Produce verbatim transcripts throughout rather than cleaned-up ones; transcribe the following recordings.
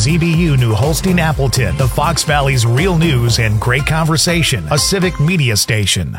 Z B U New Holstein Appleton, the Fox Valley's real news and great conversation, a civic media station.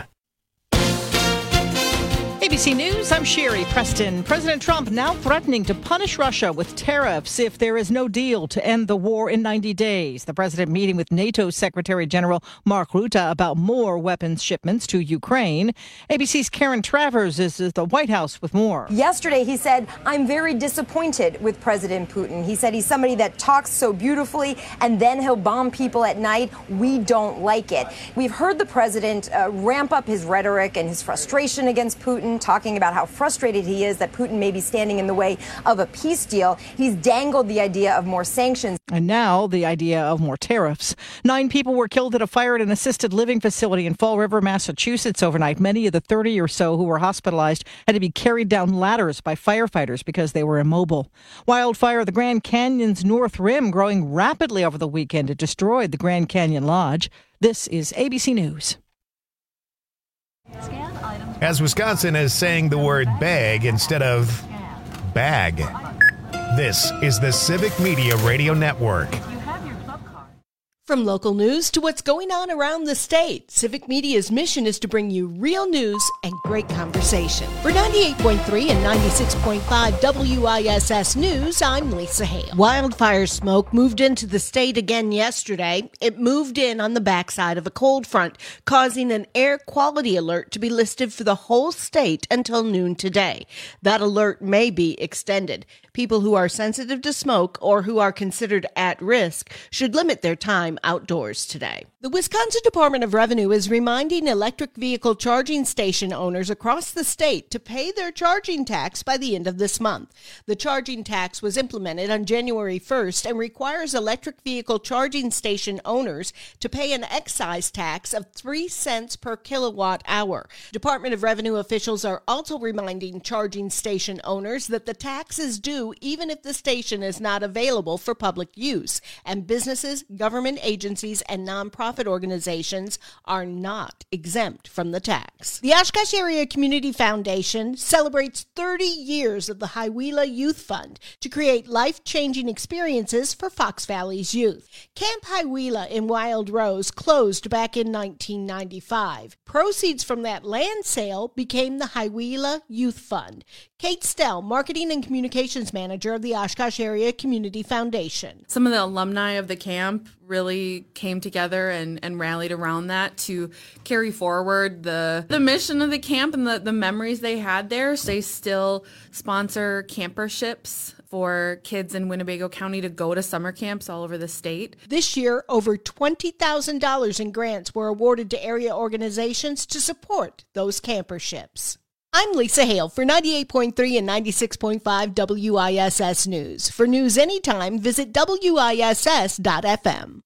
A B C News, I'm Sherry Preston. President Trump now threatening to punish Russia with tariffs if there is no deal to end the war in ninety days. The president meeting with NATO Secretary General Mark Rutte about more weapons shipments to Ukraine. A B C's Karen Travers is at the White House with more. Yesterday, he said, I'm very disappointed with President Putin. He said he's somebody that talks so beautifully and then he'll bomb people at night. We don't like it. We've heard the president uh, ramp up his rhetoric and his frustration against Putin, talking about how frustrated he is that Putin may be standing in the way of a peace deal. He's dangled the idea of more sanctions. And now the idea of more tariffs. Nine people were killed at a fire at an assisted living facility in Fall River, Massachusetts overnight. Many of the thirty or so who were hospitalized had to be carried down ladders by firefighters because they were immobile. Wildfire at the Grand Canyon's North Rim growing rapidly over the weekend. It destroyed the Grand Canyon Lodge. This is A B C News. As Wisconsin is saying the word bag instead of bag. This is the Civic Media Radio Network. From local news to what's going on around the state, Civic Media's mission is to bring you real news and great conversation. For ninety-eight point three and ninety-six point five W I S S News, I'm Lisa Hale. Wildfire smoke moved into the state again yesterday. It moved in on the backside of a cold front, causing an air quality alert to be listed for the whole state until noon today. That alert may be extended. People who are sensitive to smoke or who are considered at risk should limit their time outdoors today. The Wisconsin Department of Revenue is reminding electric vehicle charging station owners across the state to pay their charging tax by the end of this month. The charging tax was implemented on January first and requires electric vehicle charging station owners to pay an excise tax of three cents per kilowatt hour. Department of Revenue officials are also reminding charging station owners that the tax is due even if the station is not available for public use, and businesses, government agencies, and nonprofit organizations are not exempt from the tax. The Oshkosh Area Community Foundation celebrates thirty years of the Hiawatha Youth Fund to create life-changing experiences for Fox Valley's youth. Camp Hiawatha in Wild Rose closed back in nineteen ninety-five. Proceeds from that land sale became the Hiawatha Youth Fund. Kate Stell, Marketing and Communications Manager of the Oshkosh Area Community Foundation. Some of the alumni of the camp really came together and, and rallied around that to carry forward the the mission of the camp and the, the memories they had there. So they still sponsor camperships for kids in Winnebago County to go to summer camps all over the state. This year, over twenty thousand dollars in grants were awarded to area organizations to support those camperships. I'm Lisa Hale for ninety-eight point three and ninety-six point five W I S S News. For news anytime, visit W I S S dot F M.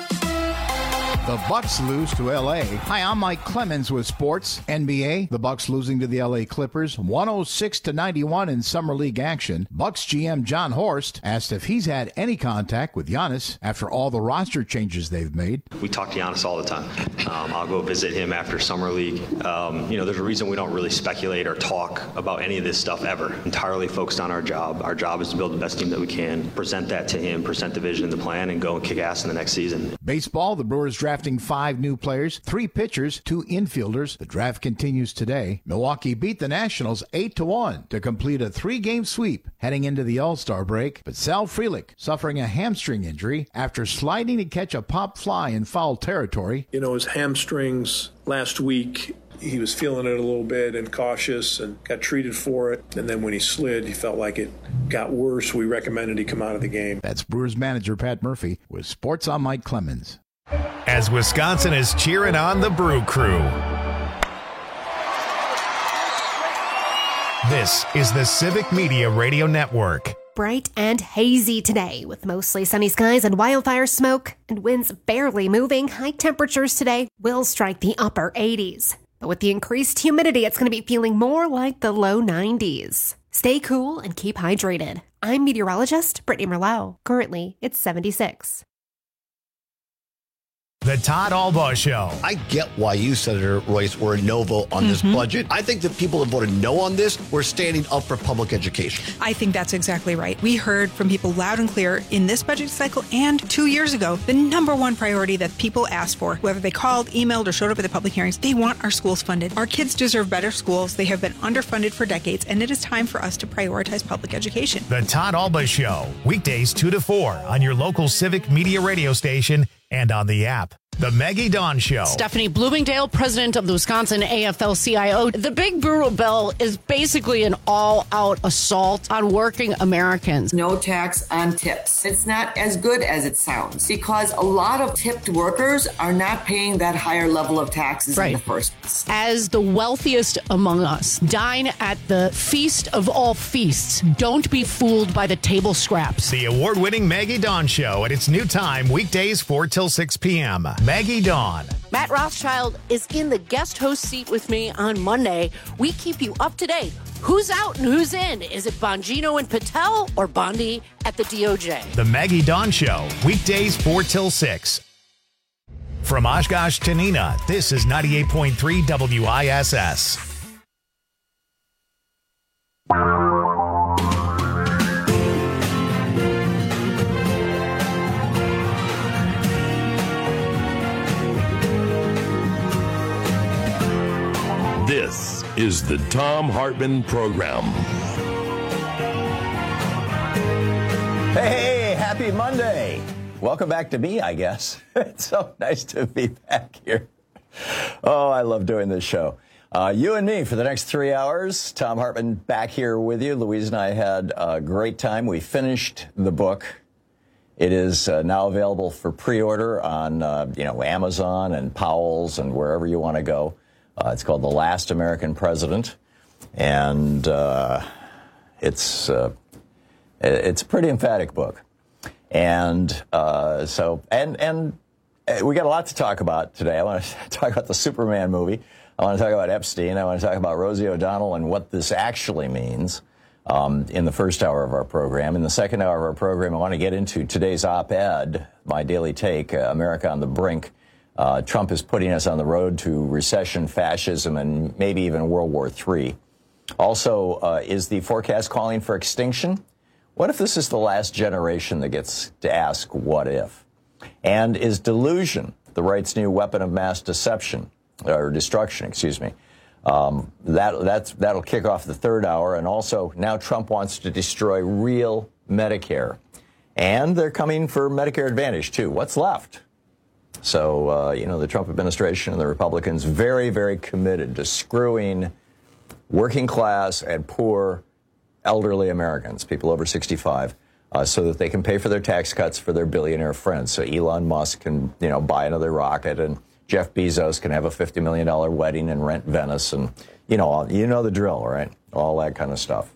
The Bucks lose to L A. Hi, I'm Mike Clemens with sports. N B A, the Bucks losing to the L A Clippers one oh six to ninety-one in Summer League action. Bucks G M John Horst asked if he's had any contact with Giannis after all the roster changes they've made. We talk to Giannis all the time. Um, I'll go visit him after Summer League. Um, you know, there's a reason we don't really speculate or talk about any of this stuff ever. Entirely focused on our job. Our job is to build the best team that we can, present that to him, present the vision and the plan, and go and kick ass in the next season. Baseball, the Brewers drafting five new players, three pitchers, two infielders. The draft continues today. Milwaukee beat the Nationals eight to one to complete a three-game sweep heading into the All-Star break. But Sal Frelick suffering a hamstring injury after sliding to catch a pop fly in foul territory. You know, his hamstrings last week, he was feeling it a little bit and cautious and got treated for it. And then when he slid, he felt like it got worse. We recommended he come out of the game. That's Brewers manager Pat Murphy with Sports on Mike Clemens. As Wisconsin is cheering on the Brew Crew. This is the Civic Media Radio Network. Bright and hazy today with mostly sunny skies and wildfire smoke and winds barely moving. High temperatures today will strike the upper eighties. But with the increased humidity, it's going to be feeling more like the low nineties. Stay cool and keep hydrated. I'm meteorologist Brittany Merlot. Currently, it's seventy-six. The Todd Albaugh Show. I get why you, Senator Royce, were a no vote on this mm-hmm. budget. I think the people that voted no on this were standing up for public education. I think that's exactly right. We heard from people loud and clear in this budget cycle and two years ago, the number one priority that people asked for, whether they called, emailed, or showed up at the public hearings, they want our schools funded. Our kids deserve better schools. They have been underfunded for decades, and it is time for us to prioritize public education. The Todd Albaugh Show, weekdays two to four on your local Civic Media radio station and on the app. The Maggie Dawn Show. Stephanie Bloomingdale, president of the Wisconsin A F L C I O. The big brutal bill is basically an all-out assault on working Americans. No tax on tips. It's not as good as it sounds because a lot of tipped workers are not paying that higher level of taxes right. in the first place. As the wealthiest among us, dine at the feast of all feasts. Don't be fooled by the table scraps. The award-winning Maggie Dawn Show at its new time, weekdays four till six p.m. Maggie Dawn. Matt Rothschild is in the guest host seat with me on Monday. We keep you up to date. Who's out and who's in? Is it Bongino and Patel or Bondi at the D O J? The Maggie Dawn Show, weekdays four till six. From Oshkosh to Neenah, this is ninety-eight point three W I S S. This is the Thom Hartmann Program. Hey, happy Monday. Welcome back to me, I guess. It's so nice to be back here. Oh, I love doing this show. Uh, you and me for the next three hours. Thom Hartmann back here with you. Louise and I had a great time. We finished the book. It is uh, now available for pre-order on uh, you know, Amazon and Powell's and wherever you want to go. Uh, it's called The Last American President, and uh, it's uh, it's a pretty emphatic book. And uh, so, and and we got a lot to talk about today. I want to talk about the Superman movie. I want to talk about Epstein. I want to talk about Rosie O'Donnell and what this actually means um, in the first hour of our program. In the second hour of our program, I want to get into today's op-ed, my daily take, uh, America on the Brink. Uh, Trump is putting us on the road to recession, fascism, and maybe even World War Three. Also, uh, is the forecast calling for extinction? What if this is the last generation that gets to ask what if? And is delusion the right's new weapon of mass deception, or destruction, excuse me? Um, that, that's, that'll kick off the third hour. And also, now Trump wants to destroy real Medicare. And they're coming for Medicare Advantage, too. What's left? So, uh, you know, the Trump administration and the Republicans very, very committed to screwing working class and poor elderly Americans, people over sixty-five, uh, so that they can pay for their tax cuts for their billionaire friends. So Elon Musk can, you know, buy another rocket, and Jeff Bezos can have a fifty million dollars wedding and rent Venice, and, you know, you know the drill, right? All that kind of stuff.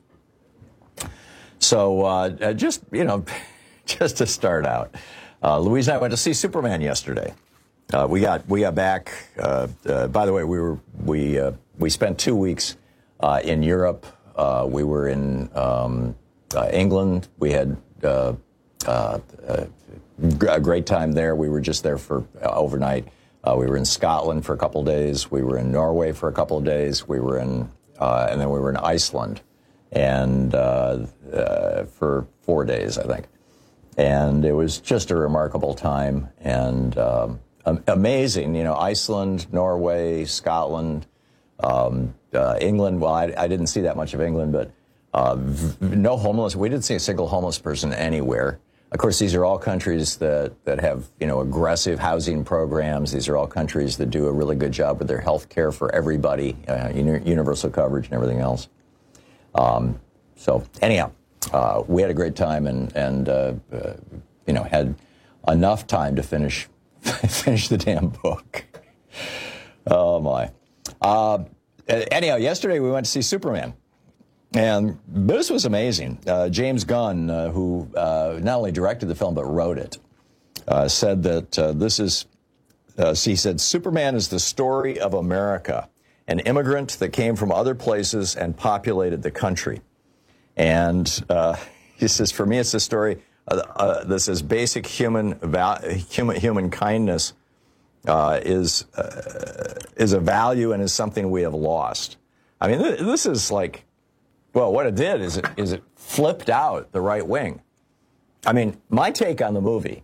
So uh, just, you know, just to start out. Uh, Louise and I went to see Superman yesterday. Uh, we got we got back. Uh, uh, by the way, we were we uh, we spent two weeks uh, in Europe. Uh, we were in um, uh, England. We had uh, uh, uh, a great time there. We were just there for uh, overnight. Uh, we were in Scotland for a couple of days. We were in Norway for a couple of days. We were in uh, and then we were in Iceland, and uh, uh, for four days, I think. And it was just a remarkable time and um, amazing. You know, Iceland, Norway, Scotland, um, uh, England. Well, I, I didn't see that much of England, but uh, v- no homeless. We didn't see a single homeless person anywhere. Of course, these are all countries that, that have, you know, aggressive housing programs. These are all countries that do a really good job with their health care for everybody, uh, uni- universal coverage and everything else. Um, so anyhow. Uh, we had a great time and, and uh, uh, you know, had enough time to finish finish the damn book. Oh, my. Uh, anyhow, yesterday we went to see Superman. And this was amazing. Uh, James Gunn, uh, who uh, not only directed the film but wrote it, uh, said that uh, this is, uh, he said, Superman is the story of America, an immigrant that came from other places and populated the country. And uh, he says, for me, it's a story uh, uh, that says basic human, val- human human kindness uh, is uh, is a value and is something we have lost. I mean, th- this is like, well, what it did is it is it flipped out the right wing. I mean, my take on the movie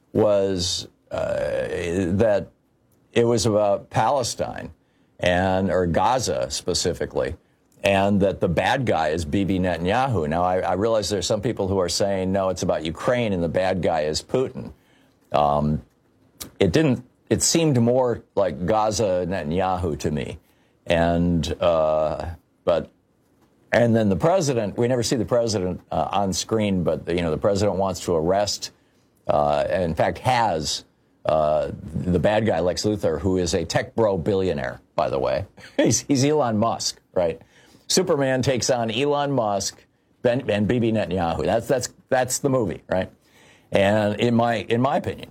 was uh, that it was about Palestine and or Gaza specifically, and that the bad guy is Bibi Netanyahu. Now, I, I realize there's some people who are saying, no, it's about Ukraine and the bad guy is Putin. Um, it didn't. It seemed more like Gaza Netanyahu to me, and uh, but and then the president. We never see the president uh, on screen, but you know the president wants to arrest, uh, and in fact has uh, the bad guy Lex Luthor, who is a tech bro billionaire, by the way. he's, he's Elon Musk, right? Superman takes on Elon Musk ben, and Bibi Netanyahu. That's that's that's the movie, right? And in my in my opinion.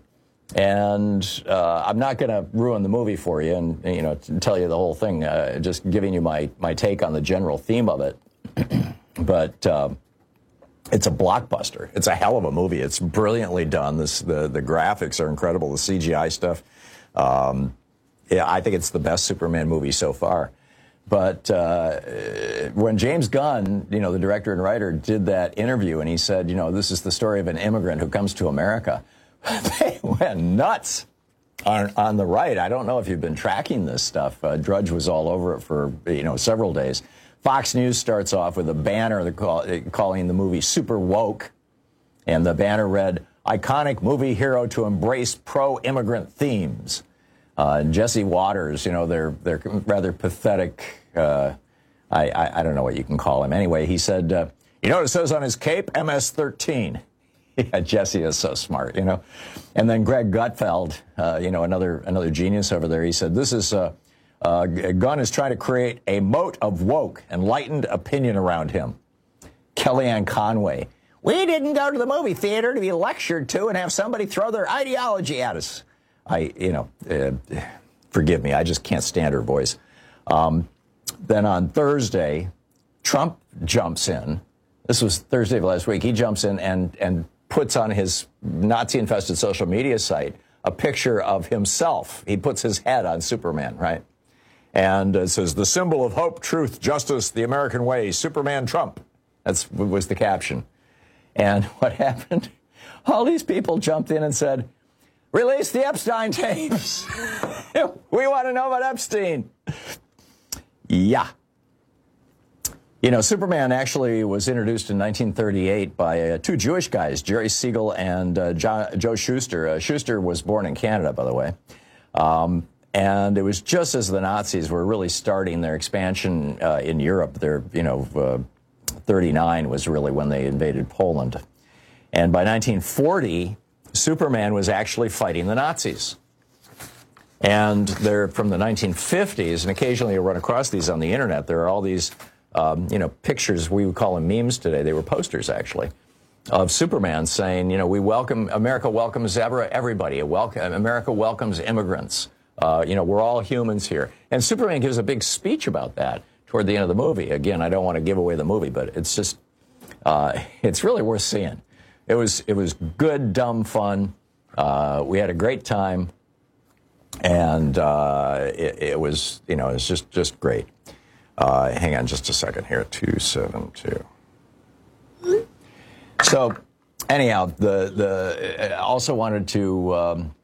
And uh, I'm not going to ruin the movie for you and, you know, tell you the whole thing, uh, just giving you my, my take on the general theme of it. But um, it's a blockbuster. It's a hell of a movie. It's brilliantly done. This, the, the graphics are incredible, the C G I stuff. Um, yeah, I think it's the best Superman movie so far. But uh, when James Gunn, you know, the director and writer, did that interview and he said, you know, this is the story of an immigrant who comes to America, they went nuts on, on the right. I don't know if you've been tracking this stuff. Uh, Drudge was all over it for, you know, several days. Fox News starts off with a banner call, calling the movie super woke. And the banner read, iconic movie hero to embrace pro-immigrant themes. Uh, and Jesse Waters, you know, they're, they're rather pathetic. Uh, I, I, I don't know what you can call him. Anyway, he said, uh, you know what it says on his cape? M S thirteen. Yeah, Jesse is so smart, you know. And then Greg Gutfeld, uh, you know, another another genius over there, he said, this is, uh, uh, Gunn is trying to create a moat of woke, enlightened opinion around him. Kellyanne Conway, we didn't go to the movie theater to be lectured to and have somebody throw their ideology at us. I, you know, uh, forgive me, I just can't stand her voice. Um, then on Thursday, Trump jumps in. This was Thursday of last week. He jumps in and and puts on his Nazi-infested social media site a picture of himself. He puts his head on Superman, right? And it says, the symbol of hope, truth, justice, the American way, Superman Trump. That's was the caption. And what happened? All these people jumped in and said, release the Epstein tapes. We want to know about Epstein. Yeah. You know, Superman actually was introduced in nineteen thirty-eight by uh, two Jewish guys, Jerry Siegel and uh, John, Joe Shuster. Uh, Shuster was born in Canada, by the way. Um, and it was just as the Nazis were really starting their expansion uh, in Europe. Their, you know, uh, thirty-nine was really when they invaded Poland. And by nineteen forty, Superman was actually fighting the Nazis. And they're from the nineteen fifties, and occasionally you run across these on the internet. There are all these Um, you know, pictures, we would call them memes today. They were posters, actually, of Superman saying, you know, we welcome, America welcomes everybody. Welcome, America welcomes immigrants. Uh, you know, we're all humans here. And Superman gives a big speech about that toward the end of the movie. Again, I don't want to give away the movie, but it's just, uh, it's really worth seeing. It was, it was good, dumb fun. Uh, we had a great time. And uh, it, it was, you know, it's just, just great. Uh, hang on just a second here, two seven two. So, anyhow, the the I also wanted to um,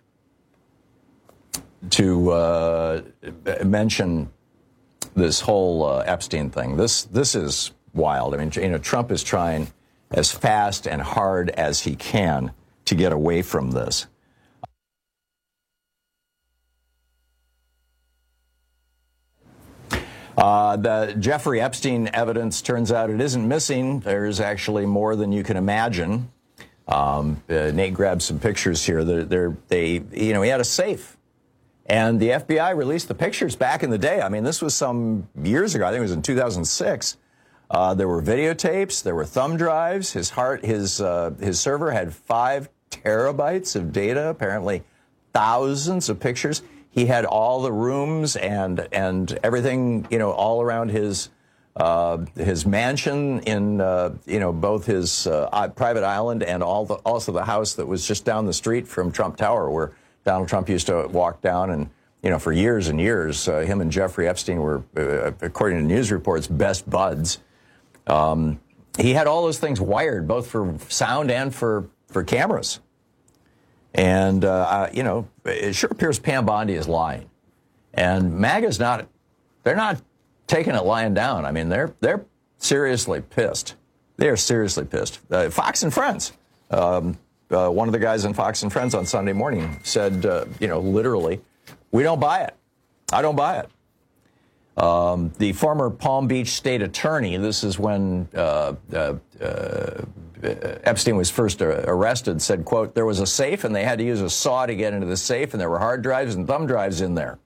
to uh, mention this whole uh, Epstein thing. This this is wild. I mean, you know, Trump is trying as fast and hard as he can to get away from this. Uh, the Jeffrey Epstein evidence turns out it isn't missing. There's actually more than you can imagine. Um, uh, Nate grabbed some pictures here. They're, they're, they, you know, he had a safe. And the F B I released the pictures back in the day. I mean, this was some years ago. I think it was in two thousand six. Uh, there were videotapes. There were thumb drives. His heart, his, uh, his server had five terabytes of data, apparently thousands of pictures. He had all the rooms and and everything, you know, all around his uh, his mansion in, uh, you know, both his uh, private island and all the, also the house that was just down the street from Trump Tower, where Donald Trump used to walk down and, you know, for years and years, uh, him and Jeffrey Epstein were, uh, according to news reports, best buds. Um, he had all those things wired, both for sound and for, for cameras. And, uh, you know, it sure appears Pam Bondi is lying. And MAGA's not, they're not taking it lying down. I mean, they're they're seriously pissed. They are seriously pissed. Uh, Fox and Friends, um, uh, one of the guys on Fox and Friends on Sunday morning said, uh, you know, literally, we don't buy it. I don't buy it. Um, the former Palm Beach state attorney, this is when uh, uh, uh, Epstein was first uh, arrested, said, quote, there was a safe and they had to use a saw to get into the safe, and there were hard drives and thumb drives in there.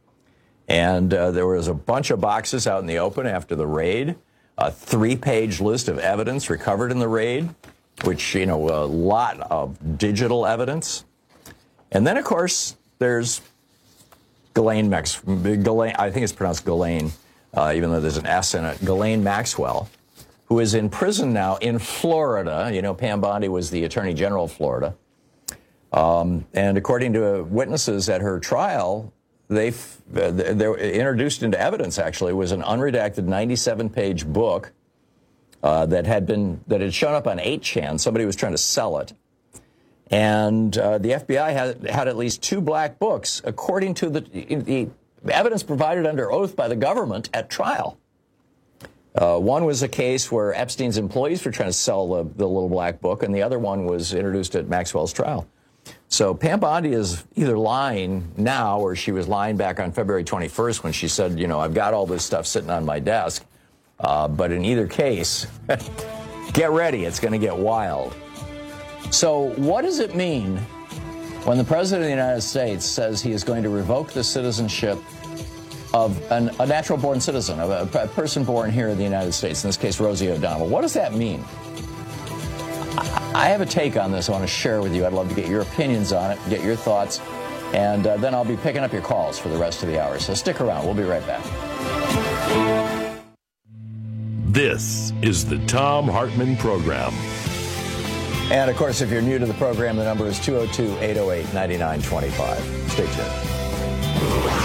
And uh, there was a bunch of boxes out in the open after the raid, a three-page list of evidence recovered in the raid, which, you know, a lot of digital evidence. And then, of course, there's Ghislaine Max, Ghislaine, I think it's pronounced Ghislaine, uh, even though there's an S in it, Ghislaine Maxwell, who is in prison now in Florida. You know, Pam Bondi was the Attorney General of Florida. Um, and according to witnesses at her trial, They uh, they were introduced into evidence, actually, was an unredacted ninety-seven page book uh, that had been that had shown up on eight chan. Somebody was trying to sell it. And uh, the F B I had, had at least two black books, according to the, the evidence provided under oath by the government at trial. Uh, one was a case where Epstein's employees were trying to sell the, the little black book, and the other one was introduced at Maxwell's trial. So Pam Bondi is either lying now, or she was lying back on February twenty-first when she said, you know, I've got all this stuff sitting on my desk. Uh, but in either case, get ready. It's going to get wild. So what does it mean when the President of the United States says he is going to revoke the citizenship of an, a natural-born citizen, of a, a person born here in the United States, in this case, Rosie O'Donnell? What does that mean? I have a take on this I want to share with you. I'd love to get your opinions on it, get your thoughts, and uh, then I'll be picking up your calls for the rest of the hour. So stick around. We'll be right back. This is the Thom Hartmann Program. And, of course, if you're new to the program, the number is two oh two, eight oh eight, nine nine two five. Stay tuned.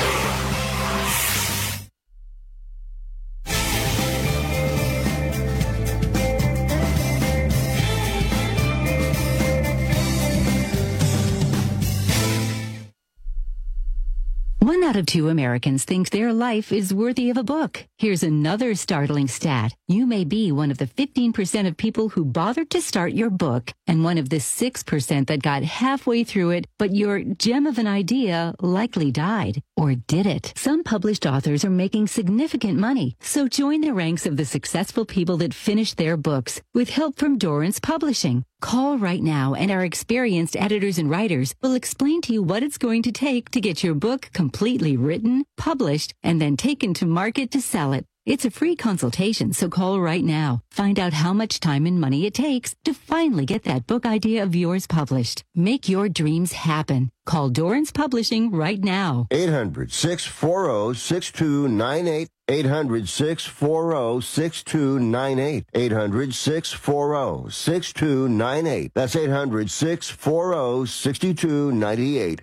One out of two Americans think their life is worthy of a book. Here's another startling stat. You may be one of the fifteen percent of people who bothered to start your book, and one of the six percent that got halfway through it, but your gem of an idea likely died. Or did it? Some published authors are making significant money, so join the ranks of the successful people that finished their books with help from Dorrance Publishing. Call right now, and our experienced editors and writers will explain to you what it's going to take to get your book completely written, published, and then taken to market to sell it. It's a free consultation, so call right now. Find out how much time and money it takes to finally get that book idea of yours published. Make your dreams happen. Call Dorrance Publishing right now. eight hundred, six four zero, six two nine eight. eight hundred, six four zero, six two nine eight. eight hundred, six four zero, six two nine eight. That's eight hundred, six four zero, six two nine eight.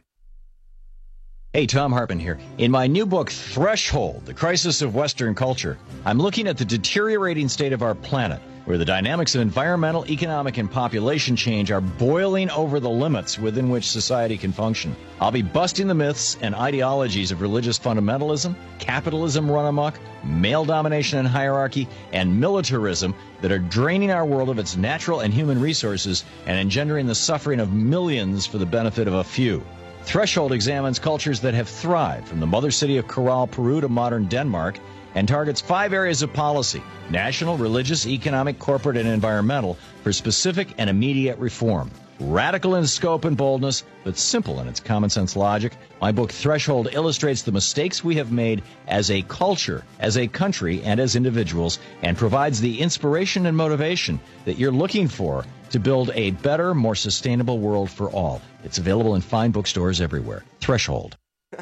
Hey, Thom Hartmann here. In my new book, Threshold, The Crisis of Western Culture, I'm looking at the deteriorating state of our planet, where the dynamics of environmental, economic, and population change are boiling over the limits within which society can function. I'll be busting the myths and ideologies of religious fundamentalism, capitalism run amok, male domination and hierarchy, and militarism that are draining our world of its natural and human resources and engendering the suffering of millions for the benefit of a few. Threshold examines cultures that have thrived, from the mother city of Corral, Peru to modern Denmark, and targets five areas of policy: national, religious, economic, corporate, and environmental, for specific and immediate reform. Radical in scope and boldness, but simple in its common sense logic, my book Threshold illustrates the mistakes we have made as a culture, as a country, and as individuals, and provides the inspiration and motivation that you're looking for to build a better, more sustainable world for all. It's available in fine bookstores everywhere. Threshold.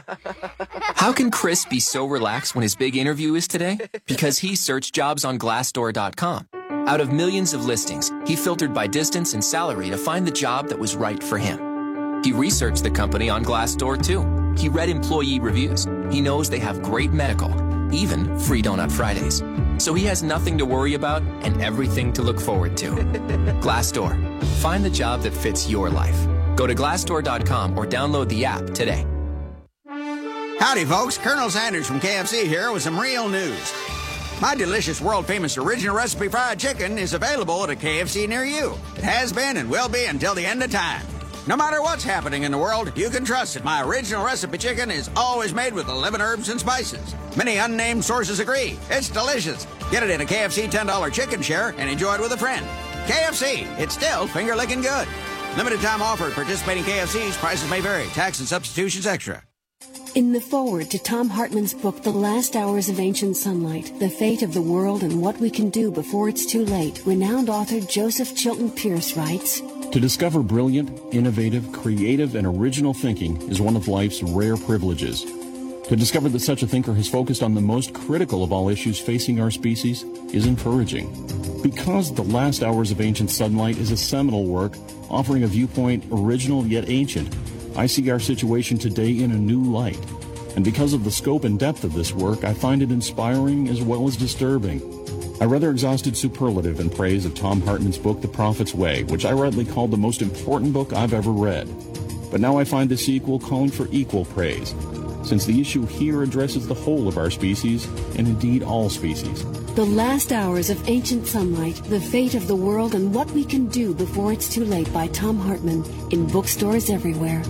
How can Chris be so relaxed when his big interview is today? Because he searched jobs on Glassdoor dot com. Out of millions of listings, he filtered by distance and salary to find the job that was right for him. He researched the company on Glassdoor, too. He read employee reviews. He knows they have great medical, even free Donut Fridays. So he has nothing to worry about and everything to look forward to. Glassdoor. Find the job that fits your life. Go to glassdoor dot com or download the app today. Howdy, folks. Colonel Sanders from K F C here with some real news. My delicious, world-famous original recipe fried chicken is available at a K F C near you. It has been and will be until the end of time. No matter what's happening in the world, you can trust that my original recipe chicken is always made with eleven herbs and spices. Many unnamed sources agree. It's delicious. Get it in a K F C ten dollar chicken share and enjoy it with a friend. K F C, it's still finger-licking good. Limited time offer at participating K F Cs. Prices may vary. Tax and substitutions extra. In the foreword to Tom Hartman's book, The Last Hours of Ancient Sunlight, The Fate of the World and What We Can Do Before It's Too Late, renowned author Joseph Chilton Pierce writes, To discover brilliant, innovative, creative, and original thinking is one of life's rare privileges. To discover that such a thinker has focused on the most critical of all issues facing our species is encouraging. Because The Last Hours of Ancient Sunlight is a seminal work offering a viewpoint original yet ancient, I see our situation today in a new light. And because of the scope and depth of this work, I find it inspiring as well as disturbing. I rather exhausted superlative in praise of Tom Hartman's book, The Prophet's Way, which I rightly called the most important book I've ever read. But now I find the sequel calling for equal praise, since the issue here addresses the whole of our species, and indeed all species. The Last Hours of Ancient Sunlight, The Fate of the World and What We Can Do Before It's Too Late by Tom Hartman, in bookstores everywhere.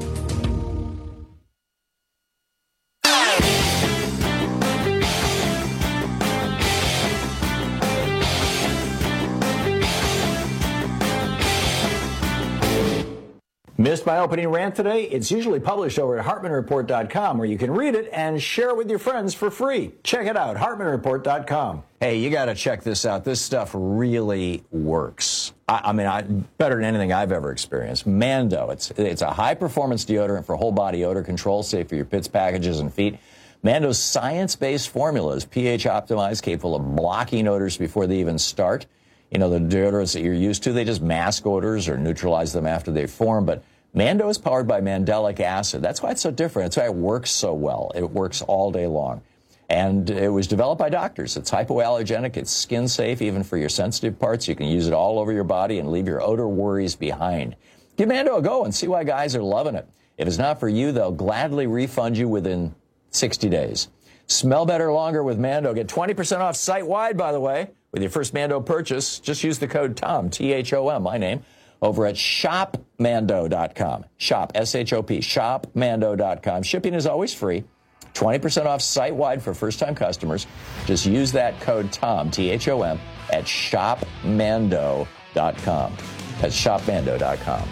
Missed my opening rant today? It's usually published over at hartman report dot com, where you can read it and share it with your friends for free. Check it out, hartman report dot com. Hey, you got to check this out. This stuff really works. I, I mean, I, better than anything I've ever experienced. Mando, it's it's a high-performance deodorant for whole-body odor control, safe for your pits, packages, and feet. Mando's science-based formula is pH optimized, capable of blocking odors before they even start. You know, the deodorants that you're used to, they just mask odors or neutralize them after they form. But Mando is powered by mandelic acid. That's why it's so different. That's why it works so well. It works all day long. And it was developed by doctors. It's hypoallergenic. It's skin safe, even for your sensitive parts. You can use it all over your body and leave your odor worries behind. Give Mando a go and see why guys are loving it. If it's not for you, they'll gladly refund you within sixty days. Smell better longer with Mando. Get twenty percent off site-wide, by the way, with your first Mando purchase. Just use the code TOM, T H O M, my name, over at shop mando dot com. Shop, S H O P, shop mando dot com. Shipping is always free. twenty percent off site-wide for first-time customers. Just use that code TOM, T H O M, at shop mando dot com. That's shop mando dot com.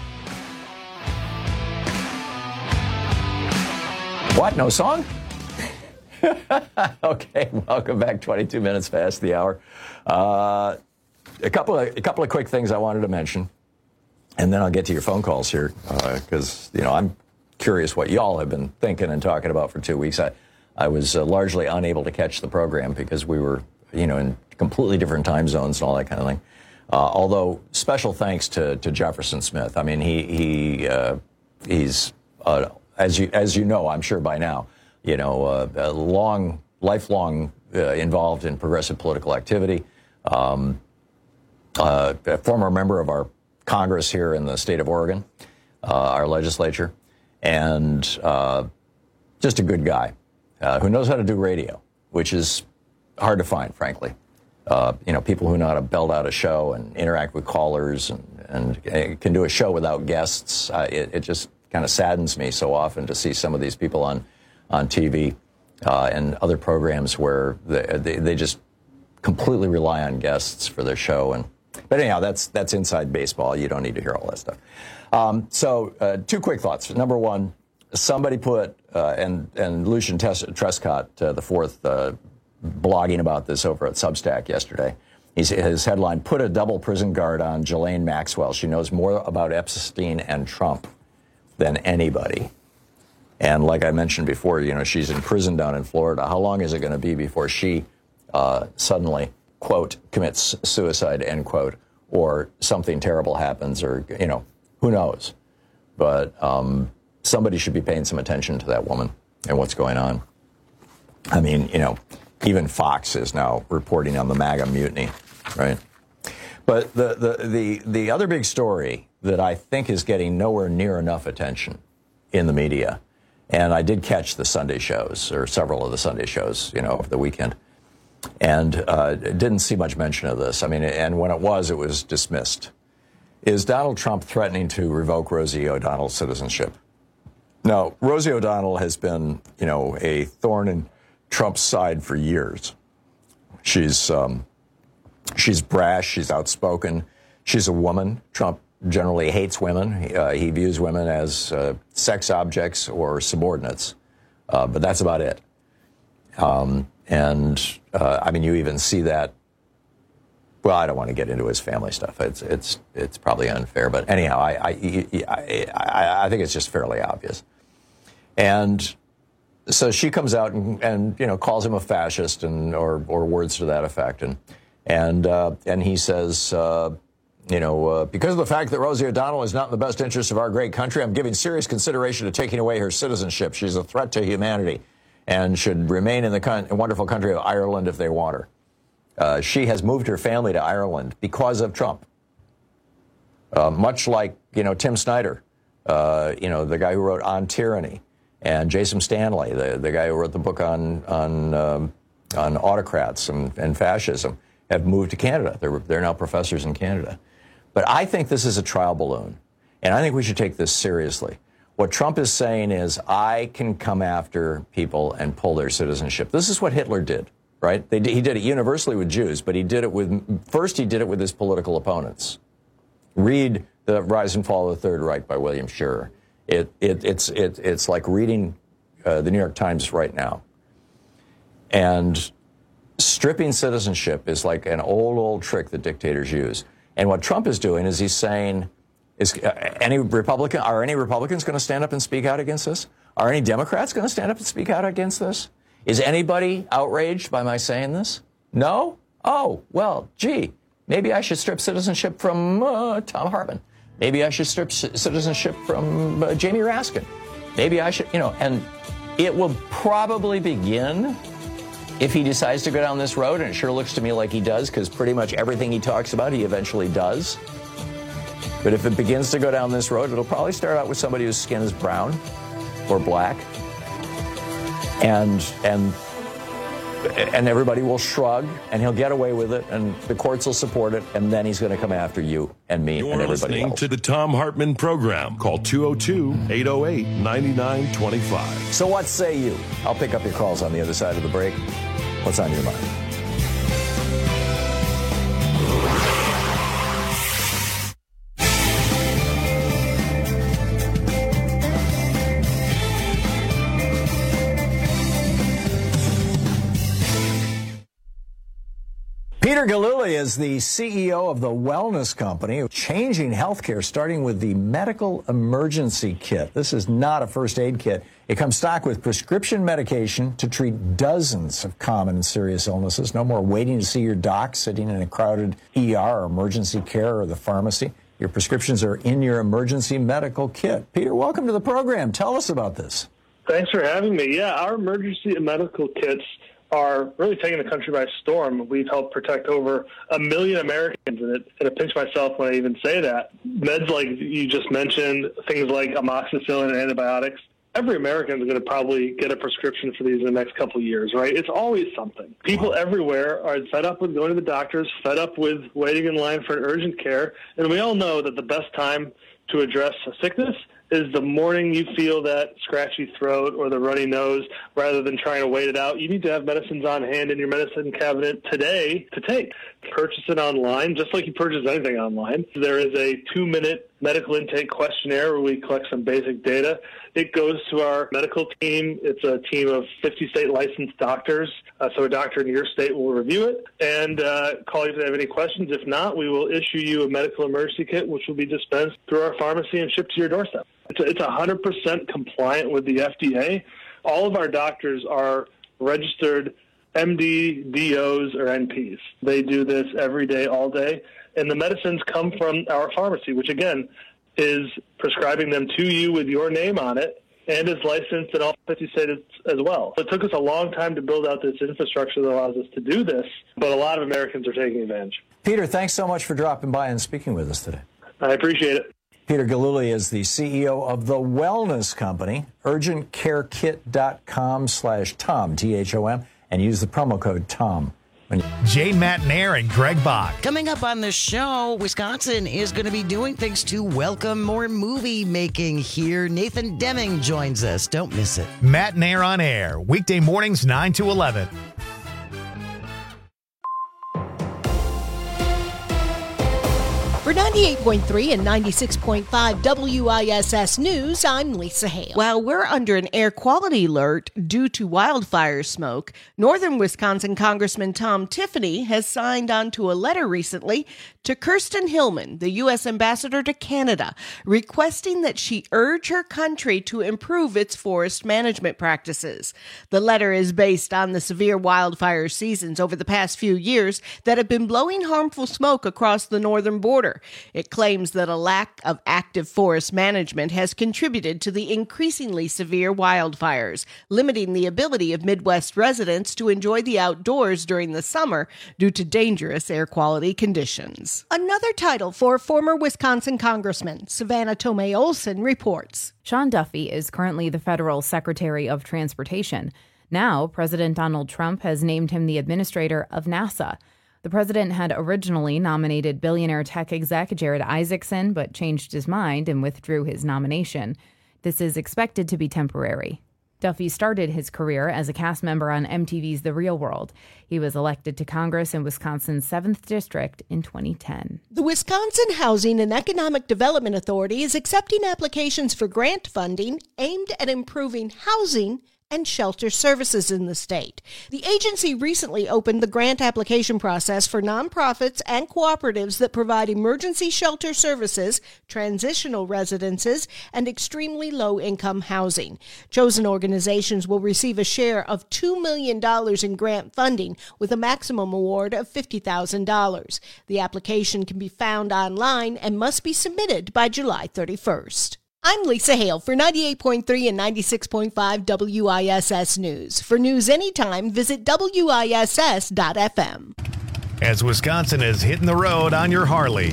What? No song? Okay, welcome back. twenty-two minutes past the hour. Uh, a couple of a couple of quick things I wanted to mention, and then I'll get to your phone calls here because uh, you know I'm curious what y'all have been thinking and talking about for two weeks. I I was uh, largely unable to catch the program because we were you know in completely different time zones and all that kind of thing. Uh, although special thanks to to Jefferson Smith. I mean he he uh, he's uh, as you as you know I'm sure by now. You know, uh, a long, lifelong uh, involved in progressive political activity, um, uh, a former member of our Congress here in the state of Oregon, uh, our legislature, and uh, just a good guy uh, who knows how to do radio, which is hard to find, frankly. Uh, you know, people who know how to belt out a show and interact with callers and, and can do a show without guests. Uh, it, it just kind of saddens me so often to see some of these people on on T V uh, and other programs where they, they, they just completely rely on guests for their show. And but anyhow, that's that's inside baseball. You don't need to hear all that stuff. Um, so uh, two quick thoughts. Number one, somebody put, uh, and, and Lucian Tes- Trescott, uh, the fourth, uh, blogging about this over at Substack yesterday. He's, his headline, put a double prison guard on Ghislaine Maxwell. She knows more about Epstein and Trump than anybody. And like I mentioned before, you know, she's in prison down in Florida. How long is it going to be before she uh, suddenly, quote, commits suicide, end quote, or something terrible happens, or, you know, who knows? but um, somebody should be paying some attention to that woman and what's going on. I mean, you know, even Fox is now reporting on the MAGA mutiny, right? But the, the, the, the other big story that I think is getting nowhere near enough attention in the media, and I did catch the Sunday shows, or several of the Sunday shows, you know, over the weekend, and uh, didn't see much mention of this. I mean, and when it was, it was dismissed. Is Donald Trump threatening to revoke Rosie O'Donnell's citizenship? Now, Rosie O'Donnell has been, you know, a thorn in Trump's side for years. She's um, she's brash. She's outspoken. She's a woman. Trump generally hates women. Uh, he views women as uh, sex objects or subordinates, uh, but that's about it. Um, and uh, I mean, you even see that. Well, I don't want to get into his family stuff. It's it's it's probably unfair, but anyhow, I I I, I, I think it's just fairly obvious. And so she comes out and, and you know calls him a fascist and or or words to that effect, and and uh, and he says, uh, you know, uh, because of the fact that Rosie O'Donnell is not in the best interest of our great country, I'm giving serious consideration to taking away her citizenship. She's a threat to humanity, and should remain in the con- wonderful country of Ireland if they want her. Uh, she has moved her family to Ireland because of Trump. Uh, much like, you know, Tim Snyder, uh, you know, the guy who wrote On Tyranny, and Jason Stanley, the, the guy who wrote the book on on um, on autocrats and, and fascism, have moved to Canada. They're, they're now professors in Canada. But I think this is a trial balloon, and I think we should take this seriously. What Trump is saying is, I can come after people and pull their citizenship. This is what Hitler did. Right? They, he did it universally with Jews, but he did it with, first he did it with his political opponents. Read The Rise and Fall of the Third Reich by William Scherer. It, it, it's, it, it's like reading uh, the New York Times right now. And stripping citizenship is like an old, old trick that dictators use. And what Trump is doing is he's saying, is uh, any Republican, are any Republicans going to stand up and speak out against this? Are any Democrats going to stand up and speak out against this? Is anybody outraged by my saying this? No? Oh, well, gee, maybe I should strip citizenship from uh, Thom Hartmann. Maybe I should strip c- citizenship from uh, Jamie Raskin. Maybe I should, you know, and it will probably begin if he decides to go down this road, and it sure looks to me like he does, because pretty much everything he talks about, he eventually does. But if it begins to go down this road, it'll probably start out with somebody whose skin is brown or black. And and and everybody will shrug, and he'll get away with it, and the courts will support it, and then he's going to come after you and me You're and everybody listening else. to the Thom Hartmann Program. Call two oh two, eight oh eight, nine nine two five. So what say you? I'll pick up your calls on the other side of the break. What's on your mind? Peter Gillooly is the C E O of the Wellness Company, changing healthcare, starting with the medical emergency kit. This is not a first aid kit. It comes stocked with prescription medication to treat dozens of common and serious illnesses. No more waiting to see your doc, sitting in a crowded E R or emergency care or the pharmacy. Your prescriptions are in your emergency medical kit. Peter, welcome to the program. Tell us about this. Thanks for having me. Yeah, our emergency medical kits are really taking the country by storm. We've helped protect over a million Americans, and it, and I pinch myself when I even say that. Meds like you just mentioned, things like amoxicillin and antibiotics, every American is going to probably get a prescription for these in the next couple of years, right? It's always something. People everywhere are fed up with going to the doctors, fed up with waiting in line for an urgent care, and we all know that the best time to address a sickness is the morning you feel that scratchy throat or the runny nose, rather than trying to wait it out. You need to have medicines on hand in your medicine cabinet today to take. Purchase it online, just like you purchase anything online. There is a two-minute medical intake questionnaire where we collect some basic data. It goes to our medical team. It's a team of fifty state licensed doctors. Uh, so a doctor in your state will review it and uh, call you if they have any questions. If not, we will issue you a medical emergency kit, which will be dispensed through our pharmacy and shipped to your doorstep. It's a, it's one hundred percent compliant with the F D A. All of our doctors are registered M D, D Os, or N Ps. They do this every day, all day. And the medicines come from our pharmacy, which, again, is prescribing them to you with your name on it and is licensed in all fifty states as well. It took us a long time to build out this infrastructure that allows us to do this, but a lot of Americans are taking advantage. Peter, thanks so much for dropping by and speaking with us today. I appreciate it. Peter Gillooly is the C E O of The Wellness Company, urgent care kit dot com slash Tom, T H O M, and use the promo code TOM. Jane Matnair and Greg Bach. Coming up on the show, Wisconsin is going to be doing things to welcome more movie making here. Nathan Deming joins us. Don't miss it. Matnair on air, weekday mornings nine to eleven. For ninety-eight point three and ninety-six point five W I S S News, I'm Lisa Hale. While we're under an air quality alert due to wildfire smoke, northern Wisconsin Congressman Tom Tiffany has signed onto a letter recently to Kirsten Hillman, the U S ambassador to Canada, requesting that she urge her country to improve its forest management practices. The letter is based on the severe wildfire seasons over the past few years that have been blowing harmful smoke across the northern border. It claims that a lack of active forest management has contributed to the increasingly severe wildfires, limiting the ability of Midwest residents to enjoy the outdoors during the summer due to dangerous air quality conditions. Another title for former Wisconsin Congressman Savannah Tomei Olson reports. Sean Duffy is currently the federal Secretary of Transportation. Now, President Donald Trump has named him the administrator of NASA. The president had originally nominated billionaire tech exec Jared Isaacson, but changed his mind and withdrew his nomination. This is expected to be temporary. Duffy started his career as a cast member on M T V's The Real World. He was elected to Congress in Wisconsin's seventh District in twenty ten. The Wisconsin Housing and Economic Development Authority is accepting applications for grant funding aimed at improving housing and shelter services in the state. The agency recently opened the grant application process for nonprofits and cooperatives that provide emergency shelter services, transitional residences, and extremely low-income housing. Chosen organizations will receive a share of two million dollars in grant funding with a maximum award of fifty thousand dollars. The application can be found online and must be submitted by July thirty-first. I'm Lisa Hale for ninety-eight point three and ninety-six point five W I S S News. For news anytime, visit W I S S dot F M. As Wisconsin is hitting the road on your Harley,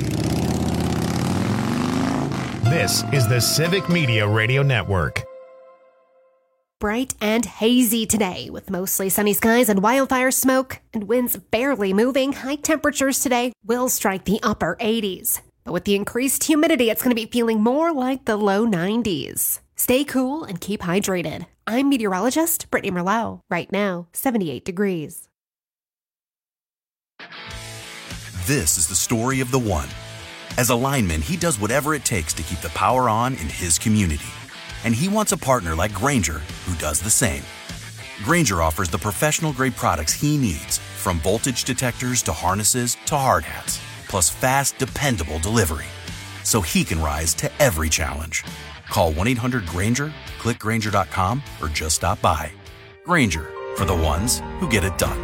this is the Civic Media Radio Network. Bright and hazy today with mostly sunny skies and wildfire smoke and winds barely moving. High temperatures today will strike the upper eighties. But with the increased humidity, it's going to be feeling more like the low nineties. Stay cool and keep hydrated. I'm meteorologist Brittany Merlot. Right now, seventy-eight degrees. This is the story of the one. As a lineman, he does whatever it takes to keep the power on in his community. And he wants a partner like Grainger who does the same. Grainger offers the professional-grade products he needs, from voltage detectors to harnesses to hard hats, plus fast, dependable delivery, so he can rise to every challenge. Call one eight hundred Grainger, click Grainger dot com, or just stop by. Grainger, for the ones who get it done.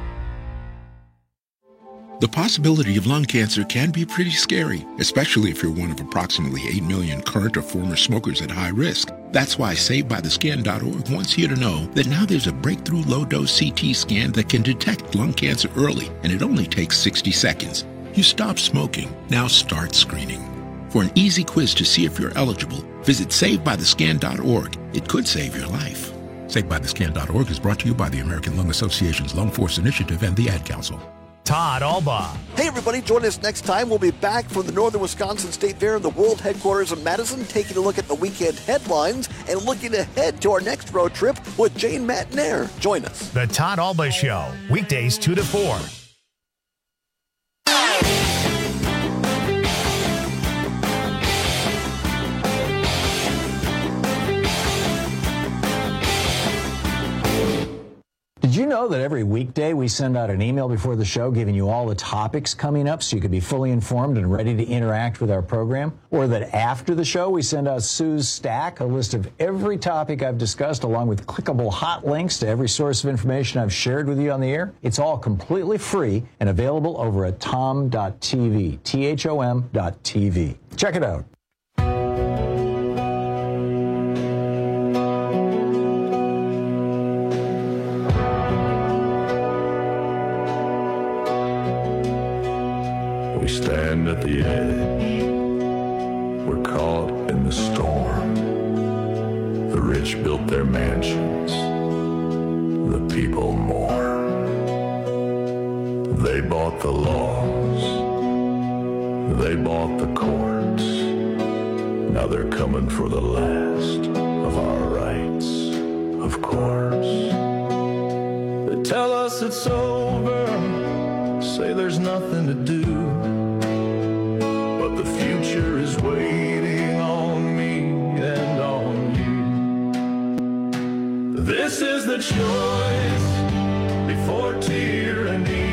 The possibility of lung cancer can be pretty scary, especially if you're one of approximately eight million current or former smokers at high risk. That's why Saved By The Scan dot org wants you to know that now there's a breakthrough low-dose C T scan that can detect lung cancer early, and it only takes sixty seconds. You stop smoking, now start screening. For an easy quiz to see if you're eligible, visit Saved By The Scan dot org. It could save your life. Saved By The Scan dot org is brought to you by the American Lung Association's Lung Force Initiative and the Ad Council. Todd Alba. Hey, everybody, join us next time. We'll be back from the Northern Wisconsin State Fair in the world headquarters of Madison, taking a look at the weekend headlines and looking ahead to our next road trip with Jane Matnair. Join us. The Todd Alba Show, weekdays two to four. Did you know that every weekday we send out an email before the show giving you all the topics coming up so you can be fully informed and ready to interact with our program? Or that after the show we send out Sue's Stack, a list of every topic I've discussed along with clickable hot links to every source of information I've shared with you on the air? It's all completely free and available over at tom dot t v, T H O M dot T V. Check it out. rich built their mansions, the people more. They bought the laws, they bought the courts. Now they're coming for the last of our rights, of course. They tell us it's over, say there's nothing to do, but the future is waiting on me and on you. This is the choice before tyranny.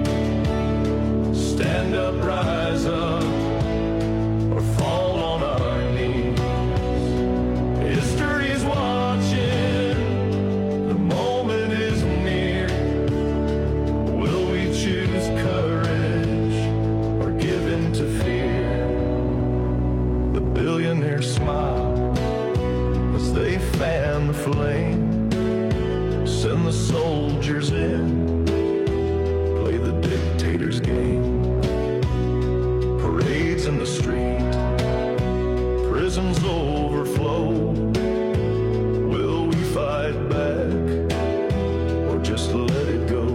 Stand up, rise up, or fall on our knees. History's watching, the moment is near. Will we choose courage or give in to fear? The billionaires smile as they fan the flame. Send the soldiers in, play the dictator's game. Parades in the street, prisons overflow. Will we fight back or just let it go?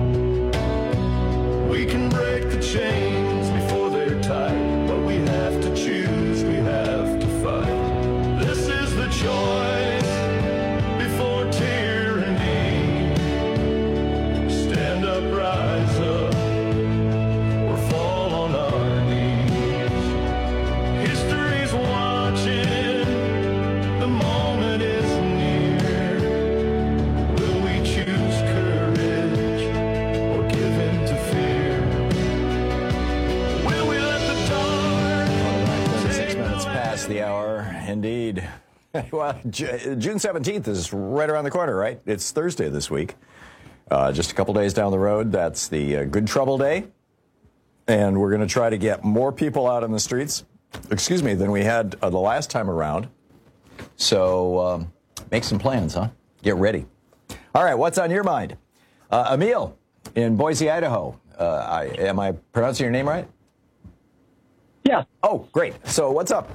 We can break the chains before they're tight, but we have to choose, we have to fight. This is the choice before tyranny. Stand up, rise up, or fall on our knees. History's watching, the moment is near. Will we choose courage or give in to fear? Will we let the dark Six minutes past the hour, indeed. Well, Ju- June seventeenth is right around the corner, right? It's Thursday this week. Uh, just a couple days down the road, that's the uh, Good Trouble Day. And we're going to try to get more people out on the streets, excuse me, than we had uh, the last time around. So um, make some plans, huh? Get ready. All right, what's on your mind? Uh, Emil in Boise, Idaho. Uh, I, am I pronouncing your name right? Yeah. Oh, great. So what's up?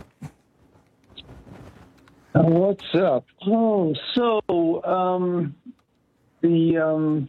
Uh, what's up? Oh, so um, the um,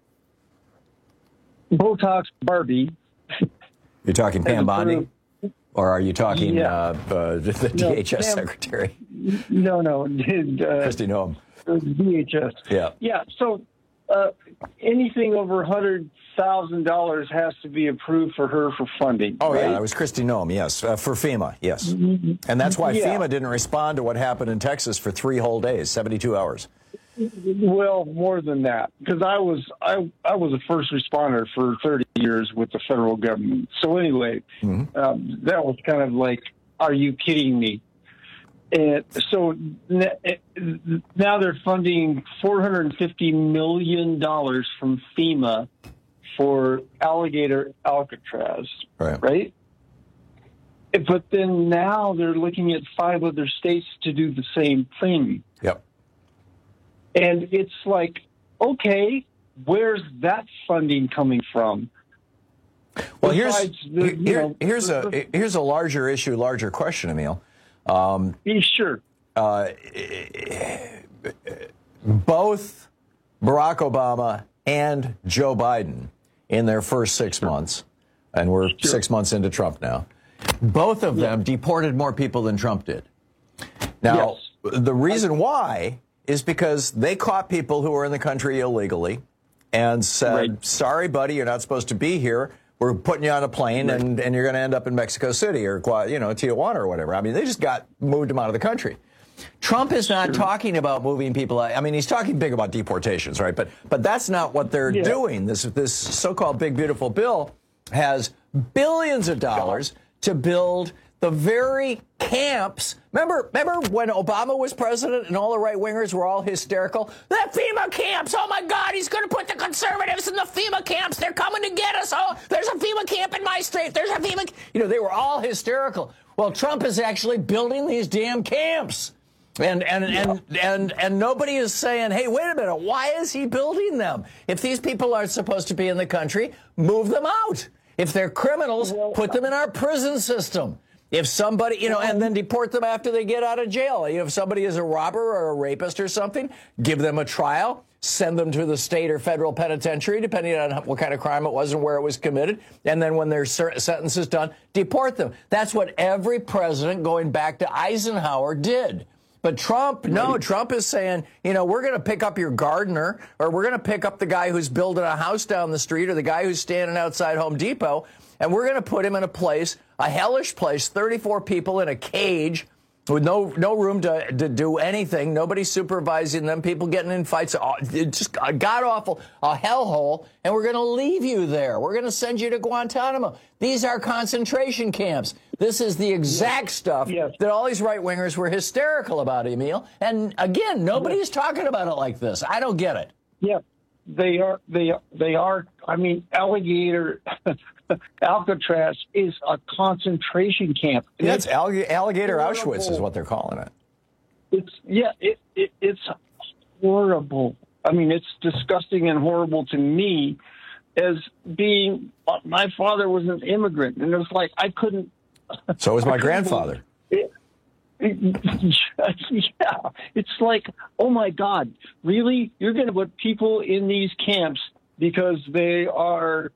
Botox Barbie. You're talking Pam Bondi? Or are you talking Yeah. uh, uh, the No, D H S Pam- secretary? No, no. Uh, Christy Noem. D H S. Yeah. Yeah, so uh, anything over one hundred thousand dollars has to be approved for her for funding. Oh, right? yeah, it was Christy Noem, yes, uh, for FEMA, yes. And that's why Yeah. FEMA didn't respond to what happened in Texas for three whole days, seventy-two hours. Well, more than that, because I was I I was a first responder for thirty years with the federal government. So anyway, Mm-hmm. um, that was kind of like, are you kidding me? And so n- now they're funding four hundred fifty million dollars from FEMA for alligator Alcatraz, right? Right. But then now they're looking at five other states to do the same thing. Yep. And it's like, okay, where's that funding coming from? Well, here's Besides the, here- you know, here's a here's a larger issue, larger question, Emil. Um, sure. Uh, both Barack Obama and Joe Biden, in their first six months, and we're six months into Trump now, both of them deported more people than Trump did. Now, the reason why is because they caught people who were in the country illegally and said, sorry, buddy, you're not supposed to be here. We're putting you on a plane, right. and, and you're going to end up in Mexico City or, you know, Tijuana or whatever. I mean, they just got moved them out of the country. Trump is not sure. talking about moving people out. I mean, he's talking big about deportations, right? But but that's not what they're yeah. doing. This this so-called big, beautiful bill has billions of dollars to build the very camps. Remember, remember when Obama was president and all the right-wingers were all hysterical? The FEMA camps! Oh, my God, he's going to put the conservatives in the FEMA camps. They're coming to get us. Oh, there's a FEMA camp in my state. There's a FEMA... You know, they were all hysterical. Well, Trump is actually building these damn camps. And and, yeah. and and and nobody is saying, hey, wait a minute, why is he building them? If these people aren't supposed to be in the country, move them out. If they're criminals, well, put them in our prison system. If somebody, you know, and then deport them after they get out of jail. You know, if somebody is a robber or a rapist or something, give them a trial, send them to the state or federal penitentiary, depending on what kind of crime it was and where it was committed. And then when their sentence is done, deport them. That's what every president going back to Eisenhower did. But Trump, no, Trump is saying, you know, we're going to pick up your gardener, or we're going to pick up the guy who's building a house down the street, or the guy who's standing outside Home Depot, and we're going to put him in a place, a hellish place, thirty-four people in a cage with no no room to, to do anything, nobody supervising them, people getting in fights, just a god-awful, a hellhole, and we're going to leave you there. We're going to send you to Guantanamo. These are concentration camps. This is the exact yes. stuff yes. that all these right-wingers were hysterical about, Emil. And again, nobody's yes. talking about it like this. I don't get it. Yeah, they are. They they are. I mean, alligator. Alcatraz is a concentration camp. Yeah, it's allig- alligator horrible. Auschwitz is what they're calling it. It's yeah, it, it it's horrible. I mean, it's disgusting and horrible to me. As being, my father was an immigrant, and it was like I couldn't. So was my grandfather. It, it, yeah, it's like, oh my God, really? You're going to put people in these camps because they are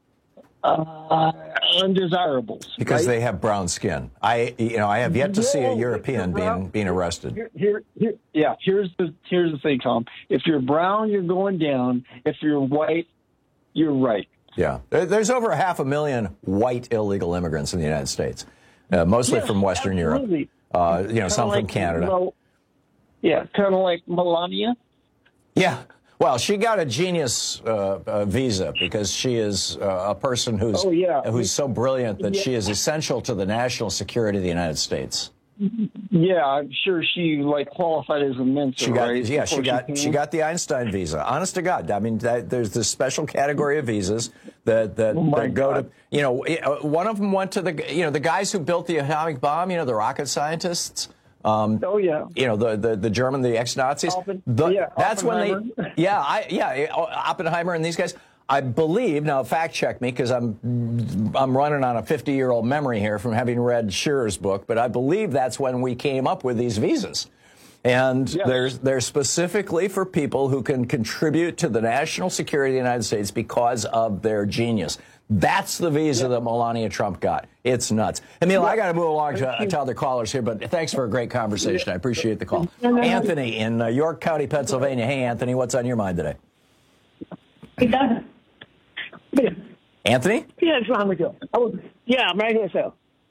uh, undesirables because right? they have brown skin. I, you know, I have yet to no, see a European brown, being being arrested. Here, here, here, yeah. Here's the here's the thing, Tom. If you're brown, you're going down. If you're white, you're right. Yeah, there's over a half a million white illegal immigrants in the United States, uh, mostly yes, from Western absolutely. Europe. Uh, you know, kinda some like, from Canada. Well, yeah, kind of like Melania. Yeah. Well, she got a genius uh, uh, visa because she is uh, a person who's oh, yeah. who's so brilliant that yeah. she is essential to the national security of the United States. Yeah, I'm sure she like qualified as a mentor. She got, right? yeah, she got she, she got the Einstein visa. Honest to God, I mean, that, there's this special category of visas that that, oh that go God. to, you know, one of them went to the, you know, the guys who built the atomic bomb, you know, the rocket scientists. Um, oh yeah, you know the the, the German, the ex-Nazis. Oppen, the, yeah, that's when they. Yeah, I yeah Oppenheimer and these guys. I believe, now fact check me because I'm I'm running on a fifty-year-old memory here from having read Shearer's book, but I believe that's when we came up with these visas. And yes. there's they're specifically for people who can contribute to the national security of the United States because of their genius. That's the visa yeah. that Melania Trump got. It's nuts. Emil, yeah. I got to move along to, to other callers here, but thanks for a great conversation. I appreciate the call. Anthony in uh, York County, Pennsylvania. Hey, Anthony, what's on your mind today? It doesn't. Anthony? Yeah, what's wrong with you? Oh, yeah, I'm right here, sir.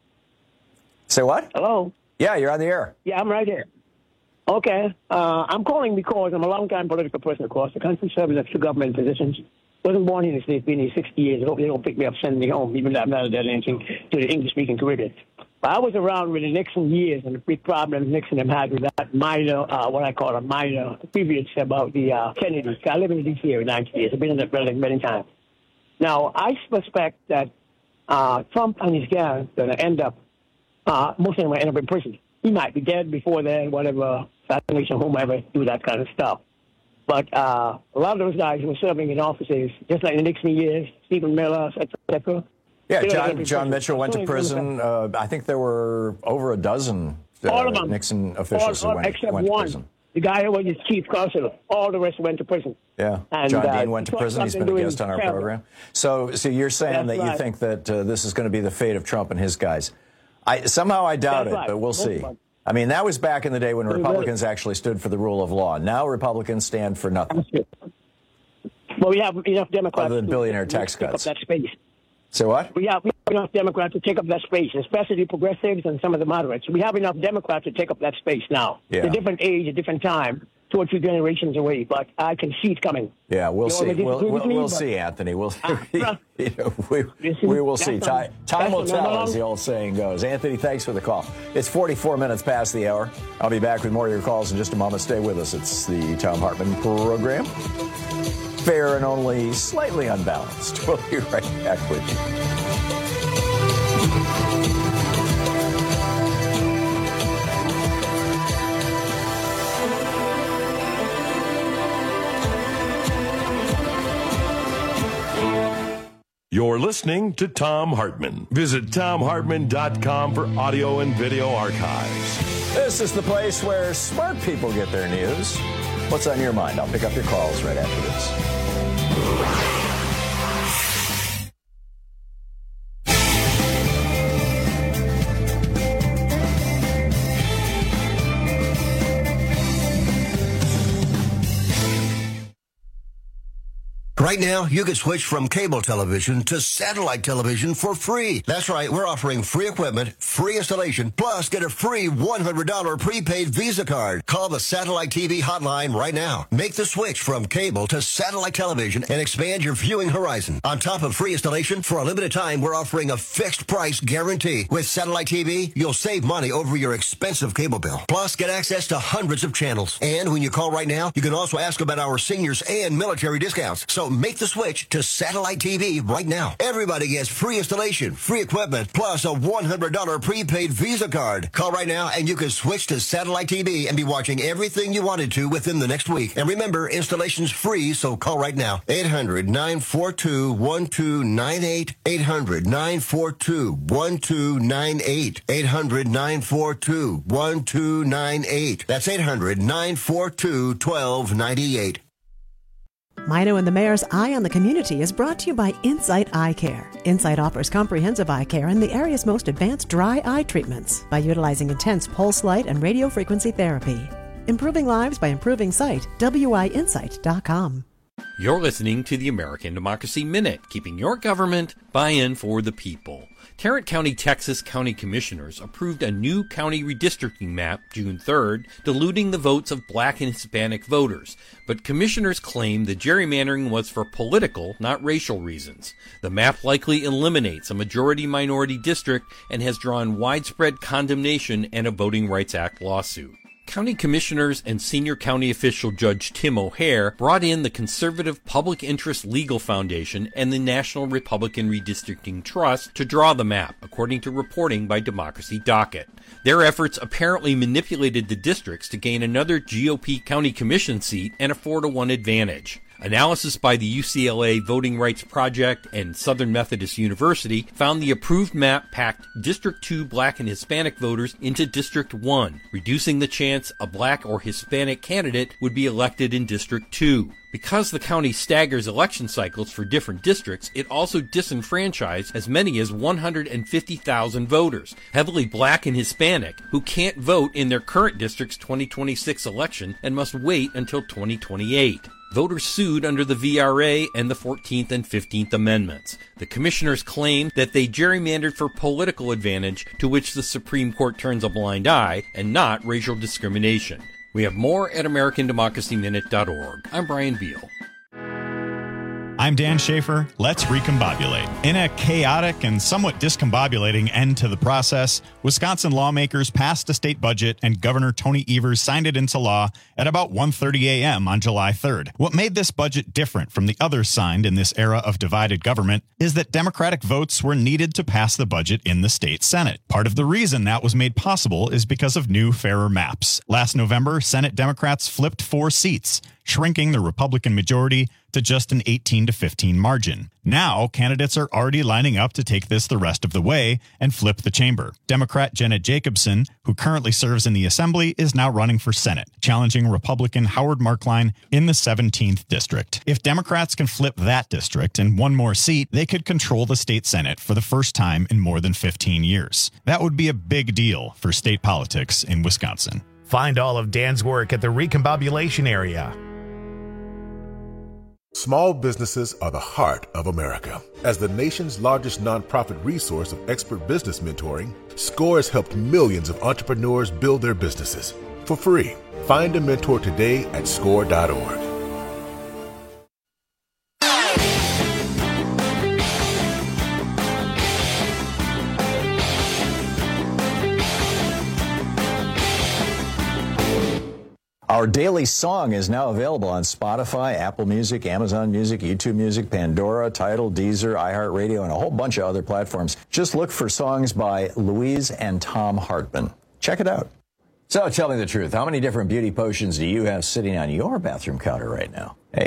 Say what? Hello? Yeah, you're on the air. Yeah, I'm right here. Okay. Uh, I'm calling because I'm a long-time political person across the country, serving in two government positions. Wasn't born here in the States, been here sixty years. I hope they don't pick me up, send me home, even though I'm not that anything to the English-speaking Caribbean. But I was around with the Nixon years and the big problems Nixon had with that minor, uh, what I call a minor previous about the uh, Kennedy. I live in D C area ninety years. I've been in that building many times. Now, I suspect that uh, Trump and his gang are going to end up, uh, most of them will end up in prison. He might be dead before then, whatever, assassination, whomever, do that kind of stuff. But uh, a lot of those guys who were serving in offices, just like the Nixon years, Stephen Miller, et cetera. Yeah, John, John Mitchell went to prison. Uh, I think there were over a dozen uh, all of them. Nixon officials all, all, who went, except went to one. prison. The guy who was his chief counselor. All the rest went to prison. Yeah, and, John uh, Dean went to prison. He's been a guest on our terrible. program. So, so you're saying That's that right. you think that uh, this is going to be the fate of Trump and his guys. I somehow I doubt That's it, right. but we'll Most see. I mean, that was back in the day when Republicans actually stood for the rule of law. Now Republicans stand for nothing. Well, we have enough Democrats other than billionaire to tax take cuts. up that space. So what? We have, we have enough Democrats to take up that space, especially the progressives and some of the moderates. We have enough Democrats to take up that space now. Yeah. It's a different age, a different time, two or three generations away, but I can see it coming. Yeah, we'll You see. already We'll, disagree we'll, with me, we'll but- see, Anthony. We'll Ah, you know, we, we will see. That's Time, a- time will that's a tell, normal- as the old saying goes. Anthony, thanks for the call. It's forty-four minutes past the hour. I'll be back with more of your calls in just a moment. Stay with us. It's the Tom Hartman program. Fair and only slightly unbalanced. We'll be right back with you. You're listening to Thom Hartmann. Visit Thom Hartmann dot com for audio and video archives. This is the place where smart people get their news. What's on your mind? I'll pick up your calls right after this. Right now, you can switch from cable television to satellite television for free. That's right, we're offering free equipment, free installation, plus get a free one hundred dollars prepaid Visa card. Call the Satellite T V hotline right now. Make the switch from cable to satellite television and expand your viewing horizon. On top of free installation, for a limited time, we're offering a fixed price guarantee. With Satellite T V, you'll save money over your expensive cable bill. Plus, get access to hundreds of channels. And when you call right now, you can also ask about our seniors and military discounts. So make the switch to Satellite T V right now. Everybody gets free installation, free equipment, plus a one hundred dollars prepaid Visa card. Call right now and you can switch to Satellite T V and be watching everything you wanted to within the next week. And remember, installation's free, so call right now. eight hundred, nine four two, one two nine eight. eight hundred, nine four two, one two nine eight. eight hundred, nine four two, one two nine eight. That's eight hundred, nine four two, one two nine eight. Mino and the Mayor's Eye on the Community is brought to you by Insight Eye Care. Insight offers comprehensive eye care and the area's most advanced dry eye treatments by utilizing intense pulse light and radio frequency therapy. Improving lives by improving sight. W I insight dot com. You're listening to the American Democracy Minute, keeping your government buy-in for the people. Tarrant County, Texas County Commissioners approved a new county redistricting map June third, diluting the votes of black and Hispanic voters. But commissioners claim the gerrymandering was for political, not racial reasons. The map likely eliminates a majority-minority district and has drawn widespread condemnation and a Voting Rights Act lawsuit. County commissioners and senior county official Judge Tim O'Hare brought in the Conservative Public Interest Legal Foundation and the National Republican Redistricting Trust to draw the map, according to reporting by Democracy Docket. Their efforts apparently manipulated the districts to gain another G O P county commission seat and a four to one advantage. Analysis by the U C L A Voting Rights Project and Southern Methodist University found the approved map packed District two black and Hispanic voters into District one, reducing the chance a black or Hispanic candidate would be elected in District two. Because the county staggers election cycles for different districts, it also disenfranchised as many as one hundred fifty thousand voters, heavily black and Hispanic, who can't vote in their current district's twenty twenty-six election and must wait until twenty twenty-eight. Voters sued under the V R A and the fourteenth and fifteenth Amendments. The commissioners claimed that they gerrymandered for political advantage, to which the Supreme Court turns a blind eye, and not racial discrimination. We have more at American Democracy Minute dot org. I'm Brian Beal. I'm Dan Schaefer. Let's recombobulate. In a chaotic and somewhat discombobulating end to the process, Wisconsin lawmakers passed a state budget and Governor Tony Evers signed it into law at about one thirty a.m. on July third. What made this budget different from the others signed in this era of divided government is that Democratic votes were needed to pass the budget in the state Senate. Part of the reason that was made possible is because of new, fairer maps. Last November, Senate Democrats flipped four seats, shrinking the Republican majority to just an eighteen to fifteen margin. Now, candidates are already lining up to take this the rest of the way and flip the chamber. Democrat Jenna Jacobson, who currently serves in the Assembly, is now running for Senate, challenging Republican Howard Markline in the seventeenth district. If Democrats can flip that district and one more seat, they could control the state Senate for the first time in more than fifteen years. That would be a big deal for state politics in Wisconsin. Find all of Dan's work at the Recombobulation Area. Small businesses are the heart of America. As the nation's largest nonprofit resource of expert business mentoring, SCORE has helped millions of entrepreneurs build their businesses for free. Find a mentor today at score dot org. Our daily song is now available on Spotify, Apple Music, Amazon Music, YouTube Music, Pandora, Tidal, Deezer, iHeartRadio, and a whole bunch of other platforms. Just look for songs by Louise and Thom Hartmann. Check it out. So tell me the truth. How many different beauty potions do you have sitting on your bathroom counter right now? Hey?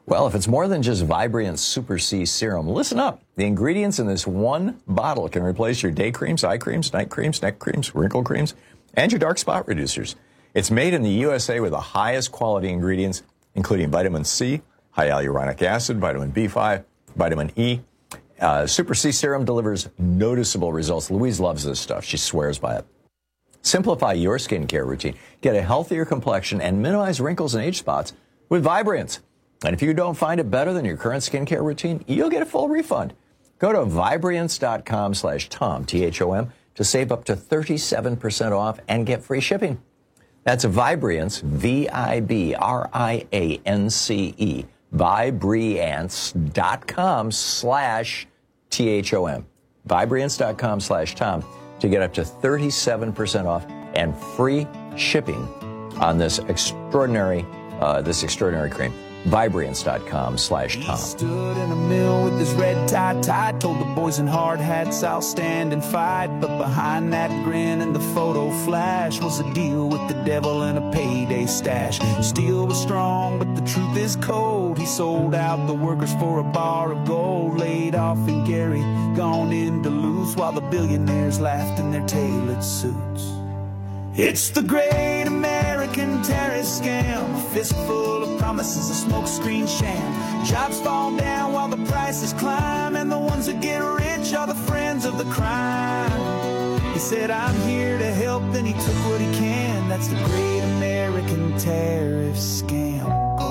Well, if it's more than just Vibrant Super C Serum, listen up. The ingredients in this one bottle can replace your day creams, eye creams, night creams, neck creams, wrinkle creams, and your dark spot reducers. It's made in the U S A with the highest quality ingredients, including vitamin C, high hyaluronic acid, vitamin B five, vitamin E. Uh, Super C Serum delivers noticeable results. Louise loves this stuff. She swears by it. Simplify your skincare routine. Get a healthier complexion and minimize wrinkles and age spots with Vibrance. And if you don't find it better than your current skincare routine, you'll get a full refund. Go to Vibrance.com slash Tom, T H O M, to save up to thirty-seven percent off and get free shipping. That's Vibrance, V I B R I A N C E, Vibrance.com slash T H O M. Vibrance.com slash Tom to get up to thirty-seven percent off and free shipping on this extraordinary, uh, this extraordinary cream. Vibrance.com slash Tom. Stood in a mill with his red tie tied, told the boys in hard hats I'll stand and fight. But behind that grin and the photo flash was a deal with the devil and a payday stash. Steel was strong, but the truth is cold. He sold out the workers for a bar of gold. Laid off in Gary, gone in Duluth, while the billionaires laughed in their tailored suits. It's the great American terrorist scam, a fistful of promises, a smokescreen sham. Jobs fall down while the prices climb, and the ones that get rich are the friends of the crime. He said, I'm here to help, then he took what he can. That's the great American tariff scam.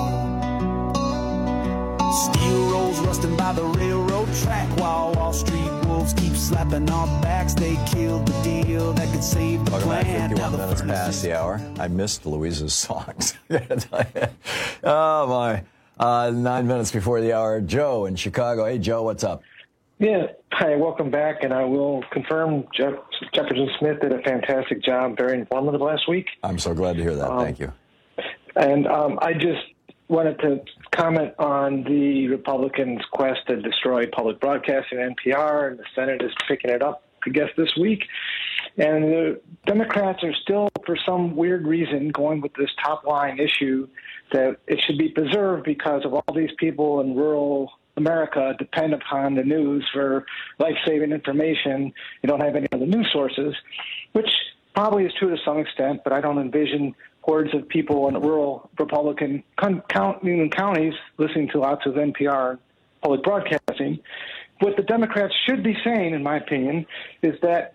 Steel rolls rusting by the railroad track, while Wall Street wolves keep slapping our backs. They killed the deal that could save the Welcome plan. back, fifty-one minutes past the hour. I missed Louise's songs. Oh, my. Uh, nine minutes before the hour. Joe in Chicago. Hey, Joe, what's up? Yeah, hi, welcome back, and I will confirm Jeff, Jefferson Smith did a fantastic job, very informative last week. I'm so glad to hear that. Um, Thank you. And um, I just wanted to comment on the Republicans' quest to destroy public broadcasting, N P R, and the Senate is picking it up, I guess, this week. And the Democrats are still, for some weird reason, going with this top-line issue that it should be preserved because of all these people in rural America depend upon the news for life-saving information. You don't have any other news sources, which probably is true to some extent, but I don't envision hordes of people in rural Republican con- count, counties listening to lots of N P R public broadcasting. What the Democrats should be saying, in my opinion, is that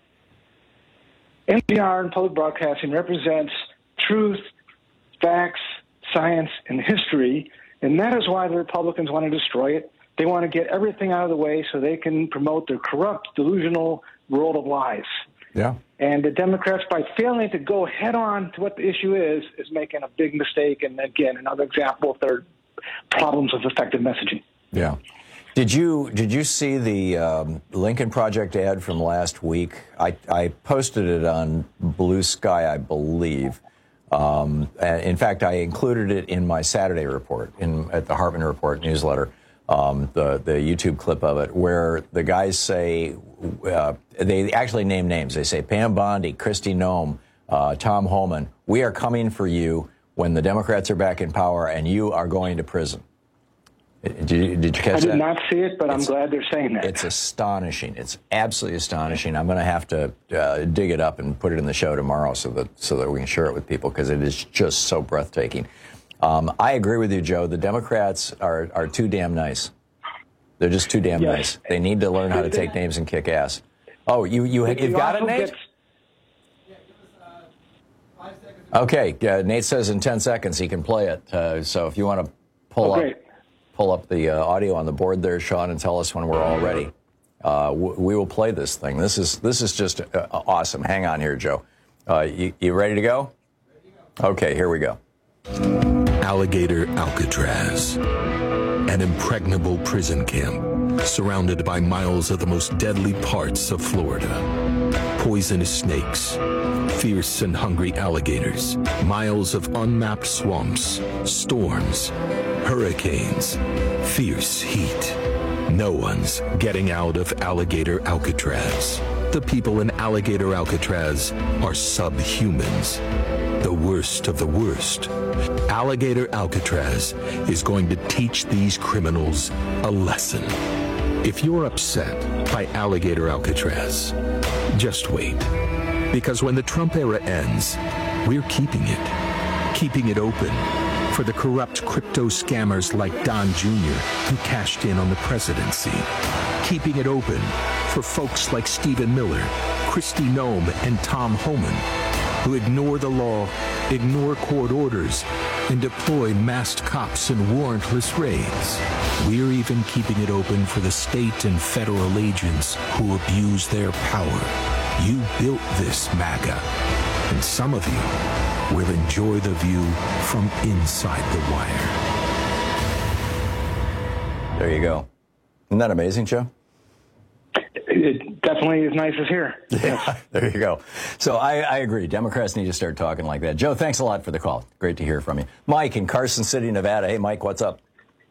N P R and public broadcasting represents truth, facts, science, and history, and that is why the Republicans want to destroy it. They want to get everything out of the way so they can promote their corrupt, delusional world of lies. Yeah. And the Democrats, by failing to go head on to what the issue is, is making a big mistake. And again, another example of their problems with effective messaging. Yeah. Did you did you see the um, Lincoln Project ad from last week? I, I posted it on Blue Sky, I believe. Um, in fact, I included it in my Saturday report, in at the Hartman Report newsletter. Um, the the YouTube clip of it, where the guys say, uh, they actually name names. They say Pam Bondi, Kristi Noem, uh, Tom Homan. We are coming for you when the Democrats are back in power, and you are going to prison. Did you, did you catch that? I did that? not see it, but It's, I'm glad they're saying that. It's astonishing. It's absolutely astonishing. I'm going to have to uh, dig it up and put it in the show tomorrow so that so that we can share it with people, because it is just so breathtaking. Um, I agree with you, Joe. The Democrats are, are too damn nice. They're just too damn Yes. nice. They need to learn how to take names and kick ass. Oh, you, you, But you've he got it, also Nate? gets- Okay, uh, Nate says in ten seconds he can play it. Uh, so if you want to pull Oh, up great. pull up the uh, audio on the board there, Sean, and tell us when we're all ready. Uh, w- we will play this thing. This is this is just uh, awesome. Hang on here, Joe. Uh, you, you ready to go? Okay, here we go. Alligator Alcatraz, an impregnable prison camp surrounded by miles of the most deadly parts of Florida. Poisonous snakes, fierce and hungry alligators, miles of unmapped swamps, storms, hurricanes, fierce heat. No one's getting out of Alligator Alcatraz. The people in Alligator Alcatraz are subhumans. The worst of the worst. Alligator Alcatraz is going to teach these criminals a lesson. If you're upset by Alligator Alcatraz, just wait. Because when the Trump era ends, we're keeping it. Keeping it open for the corrupt crypto scammers like Don Junior who cashed in on the presidency. Keeping it open for folks like Stephen Miller, Kristi Noem, and Tom Homan, who ignore the law, ignore court orders, and deploy masked cops and warrantless raids. We're even keeping it open for the state and federal agents who abuse their power. You built this, MAGA, and some of you will enjoy the view from inside the wire. There you go. Isn't that amazing, Joe? It definitely is nice as here. Yeah, there you go. So I, I agree. Democrats need to start talking like that. Joe, thanks a lot for the call. Great to hear from you. Mike in Carson City, Nevada. Hey, Mike, what's up?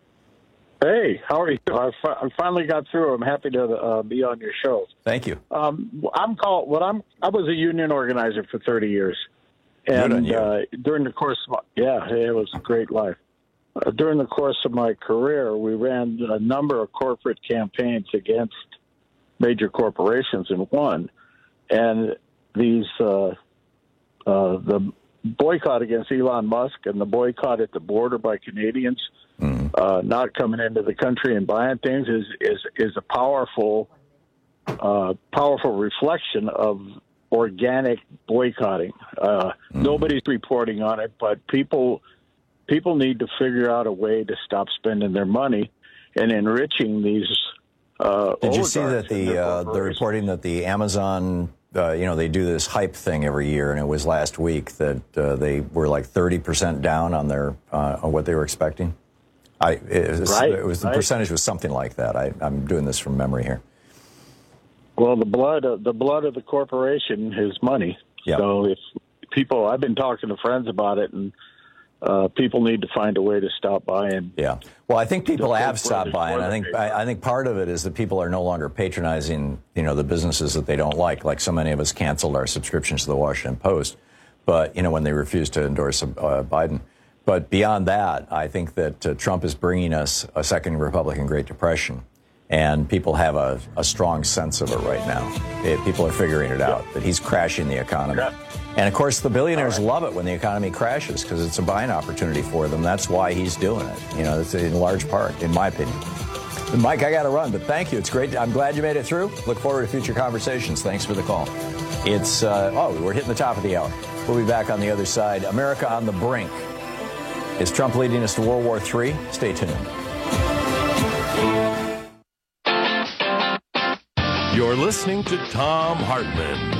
Hey, how are you? I, fi- I finally got through. I'm happy to uh, be on your show. Thank you. Um, I'm called. What I'm. I was a union organizer for thirty years, and uh, during the course, of my, yeah, it was a great life. Uh, during the course of my career, we ran a number of corporate campaigns against major corporations and won. And these, uh, uh, the boycott against Elon Musk and the boycott at the border by Canadians mm. uh, not coming into the country and buying things is is is a powerful, uh, powerful reflection of organic boycotting. Uh, mm. Nobody's reporting on it, but people people need to figure out a way to stop spending their money and enriching these. Uh, Did you see that the uh, the reporting that the Amazon, uh, you know, they do this hype thing every year, and it was last week that uh, they were like thirty percent down on their uh, on what they were expecting. I it was, right, it was the right. percentage was something like that. I, I'm doing this from memory here. Well, the blood of, the blood of the corporation is money. Yep. So if people, I've been talking to friends about it, and uh, people need to find a way to stop buying. Yeah. Well, I think people have stopped buying. I think I, I think part of it is that people are no longer patronizing, you know, the businesses that they don't like. Like so many of us canceled our subscriptions to the Washington Post, but you know, when they refused to endorse uh, Biden. But beyond that, I think that uh, Trump is bringing us a second Republican Great Depression, and people have a, a strong sense of it right now. It, people are figuring it out that he's crashing the economy. And, of course, the billionaires right. love it when the economy crashes because it's a buying opportunity for them. That's why he's doing it, you know, it's in large part, in my opinion. And Mike, I got to run, but thank you. It's great. I'm glad you made it through. Look forward to future conversations. Thanks for the call. It's, uh, oh, we're hitting the top of the hour. We'll be back on the other side. America on the brink. Is Trump leading us to World War Three? Stay tuned. You're listening to Thom Hartmann.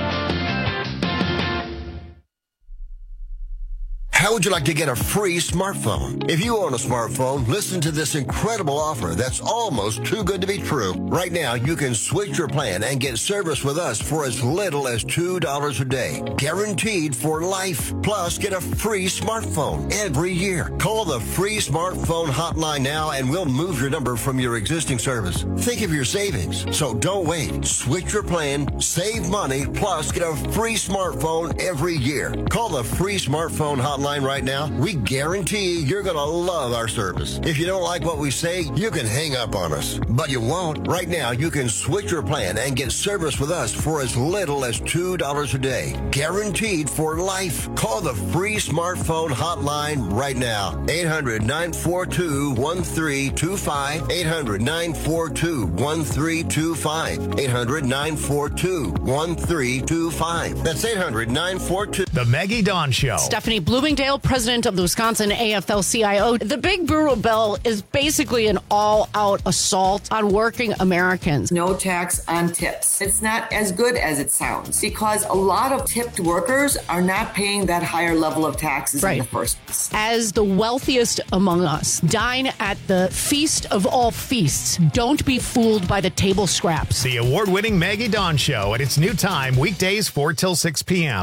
How would you like to get a free smartphone? If you own a smartphone, listen to this incredible offer that's almost too good to be true. Right now, you can switch your plan and get service with us for as little as two dollars a day. Guaranteed for life. Plus, get a free smartphone every year. Call the free smartphone hotline now and we'll move your number from your existing service. Think of your savings. So don't wait. Switch your plan, save money, plus get a free smartphone every year. Call the free smartphone hotline right now. We guarantee you're going to love our service. If you don't like what we say, you can hang up on us. But you won't. Right now, you can switch your plan and get service with us for as little as two dollars a day. Guaranteed for life. Call the free smartphone hotline right now. eight hundred, nine four two, one three two five. eight hundred, nine four two, one three two five. eight hundred, nine four two, one three two five. That's eight hundred, nine four two. The Maggie Dawn Show. Stephanie Bloomingdale, president of the Wisconsin A F L C I O. The Big Brutal Bill is basically an all-out assault on working Americans. No tax on tips. It's not as good as it sounds because a lot of tipped workers are not paying that higher level of taxes right. in the first place. As the wealthiest among us, dine at the feast of all feasts. Don't be fooled by the table scraps. The award-winning Maggie Dawn Show at its new time, weekdays four till six p.m.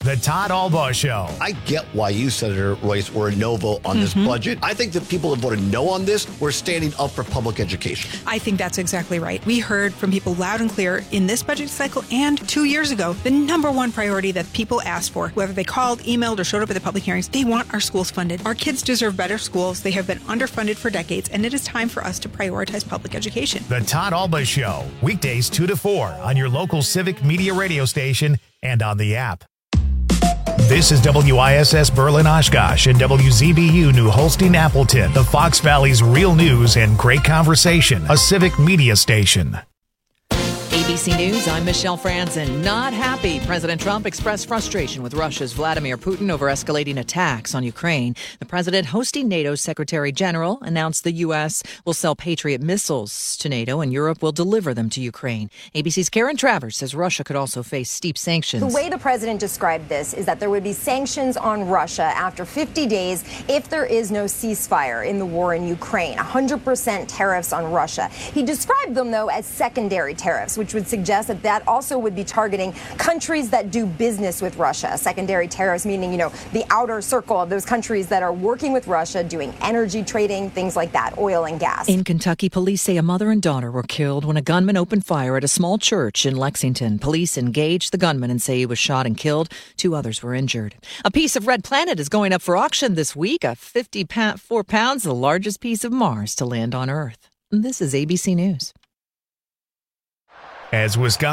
The Todd Albaugh Show. I get why you, Senator Royce, were a no vote on this Mm-hmm. budget. I think the people that voted no on this were standing up for public education. I think that's exactly right. We heard from people loud and clear in this budget cycle and two years ago, the number one priority that people asked for, whether they called, emailed, or showed up at the public hearings, they want our schools funded. Our kids deserve better schools. They have been underfunded for decades, and it is time for us to prioritize public education. The Todd Albaugh Show, weekdays two to four on your local Civic Media radio station and on the app. This is W I S S Berlin Oshkosh and W Z B U New Holstein Appleton, the Fox Valley's real news and great conversation, a Civic Media station. A B C News, I'm Michelle Franzen. Not happy. President Trump expressed frustration with Russia's Vladimir Putin over escalating attacks on Ukraine. The president, hosting NATO's Secretary General, announced the U S will sell Patriot missiles to NATO and Europe will deliver them to Ukraine. A B C's Karen Travers says Russia could also face steep sanctions. The way the president described this is that there would be sanctions on Russia after fifty days if there is no ceasefire in the war in Ukraine. one hundred percent tariffs on Russia. He described them, though, as secondary tariffs, which would suggest that that also would be targeting countries that do business with Russia. Secondary tariffs meaning, you know, the outer circle of those countries that are working with Russia, doing energy trading, things like that, oil and gas. In Kentucky, police say a mother and daughter were killed when a gunman opened fire at a small church in Lexington. Police engaged the gunman and say he was shot and killed. Two others were injured. A piece of Red Planet is going up for auction this week. A fifty-four pounds, the largest piece of Mars to land on Earth. This is A B C News. As Wisconsin